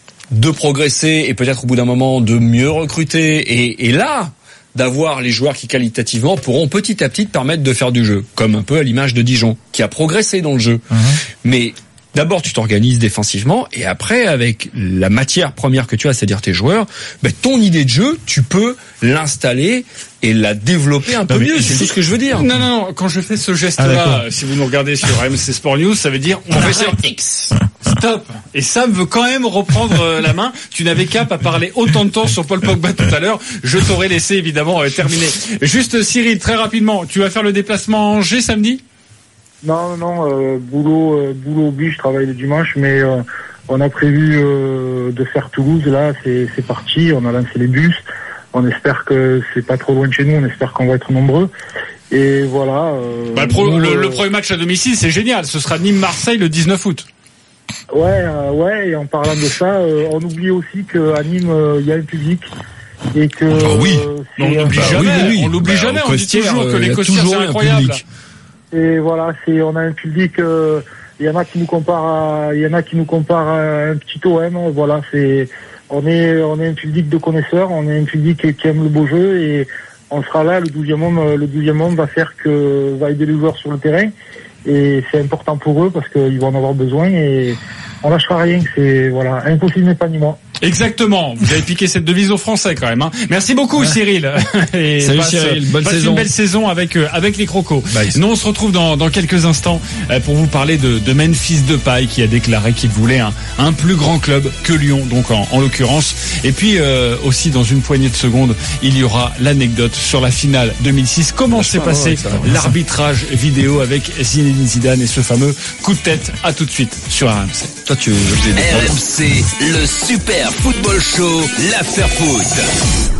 de progresser et peut-être au bout d'un moment de mieux recruter et, et là d'avoir les joueurs qui qualitativement pourront petit à petit te permettre de faire du jeu, comme un peu à l'image de Dijon qui a progressé dans le jeu, mmh. mais d'abord, tu t'organises défensivement et après, avec la matière première que tu as, c'est-à-dire tes joueurs, ben, ton idée de jeu, tu peux l'installer et la développer un peu non, mieux. C'est tout ce que je veux dire. Non, non, non. Quand je fais ce geste-là, ah, si vous nous regardez sur R M C Sport News, ça veut dire on fait ça X. Stop. Et Sam veut quand même reprendre la main. Tu n'avais qu'à pas parler autant de temps sur Paul Pogba tout à l'heure. Je t'aurais laissé évidemment euh, terminer. Juste Cyril, très rapidement, tu vas faire le déplacement à Angers samedi? Non, non, euh, boulot, euh, boulot oblige, je travaille le dimanche, mais euh, on a prévu euh, de faire Toulouse. Là, c'est, c'est parti. On a lancé les bus. On espère que c'est pas trop loin de chez nous. On espère qu'on va être nombreux. Et voilà. Euh, bah, le, pro, nous, le, euh, le premier match à domicile, c'est génial. Ce sera Nîmes-Marseille le dix-neuf août. Ouais, euh, ouais. Et en parlant de ça, euh, on oublie aussi qu'à Nîmes, il euh, y a un public. Et que. Bah oui. Euh, on l'oublie bah, jamais. oui, oui, oui. On l'oublie bah, jamais. On dit toujours que euh, les Costières, c'est incroyable. Et voilà, c'est, on a un public. Il euh, y en a qui nous comparent. Il y en a qui nous comparent à un petit O M. Voilà, c'est. On est, on est un public de connaisseurs. On est un public qui aime le beau jeu et on sera là. Le douzième homme, le douzième homme va faire que va aider les joueurs sur le terrain. Et c'est important pour eux parce qu'ils vont en avoir besoin et on lâchera rien. C'est voilà, impossible n'est pas ni moi. Exactement. Vous avez piqué cette devise aux Français quand même. Hein. Merci beaucoup, ouais. Cyril. Et Salut passe, Cyril, bonne passe saison. Une belle saison avec euh, avec les Crocos. Bye. Nous on se retrouve dans dans quelques instants euh, pour vous parler de, de Memphis Depay qui a déclaré qu'il voulait un un plus grand club que Lyon, donc en, en l'occurrence. Et puis euh, aussi dans une poignée de secondes, il y aura l'anecdote sur la finale deux mille six. Comment s'est passé ça, l'arbitrage vidéo avec Zinedine Zidane et ce fameux coup de tête. À tout de suite sur R M C. Toi tu veux R M C, le super football show, l'after foot.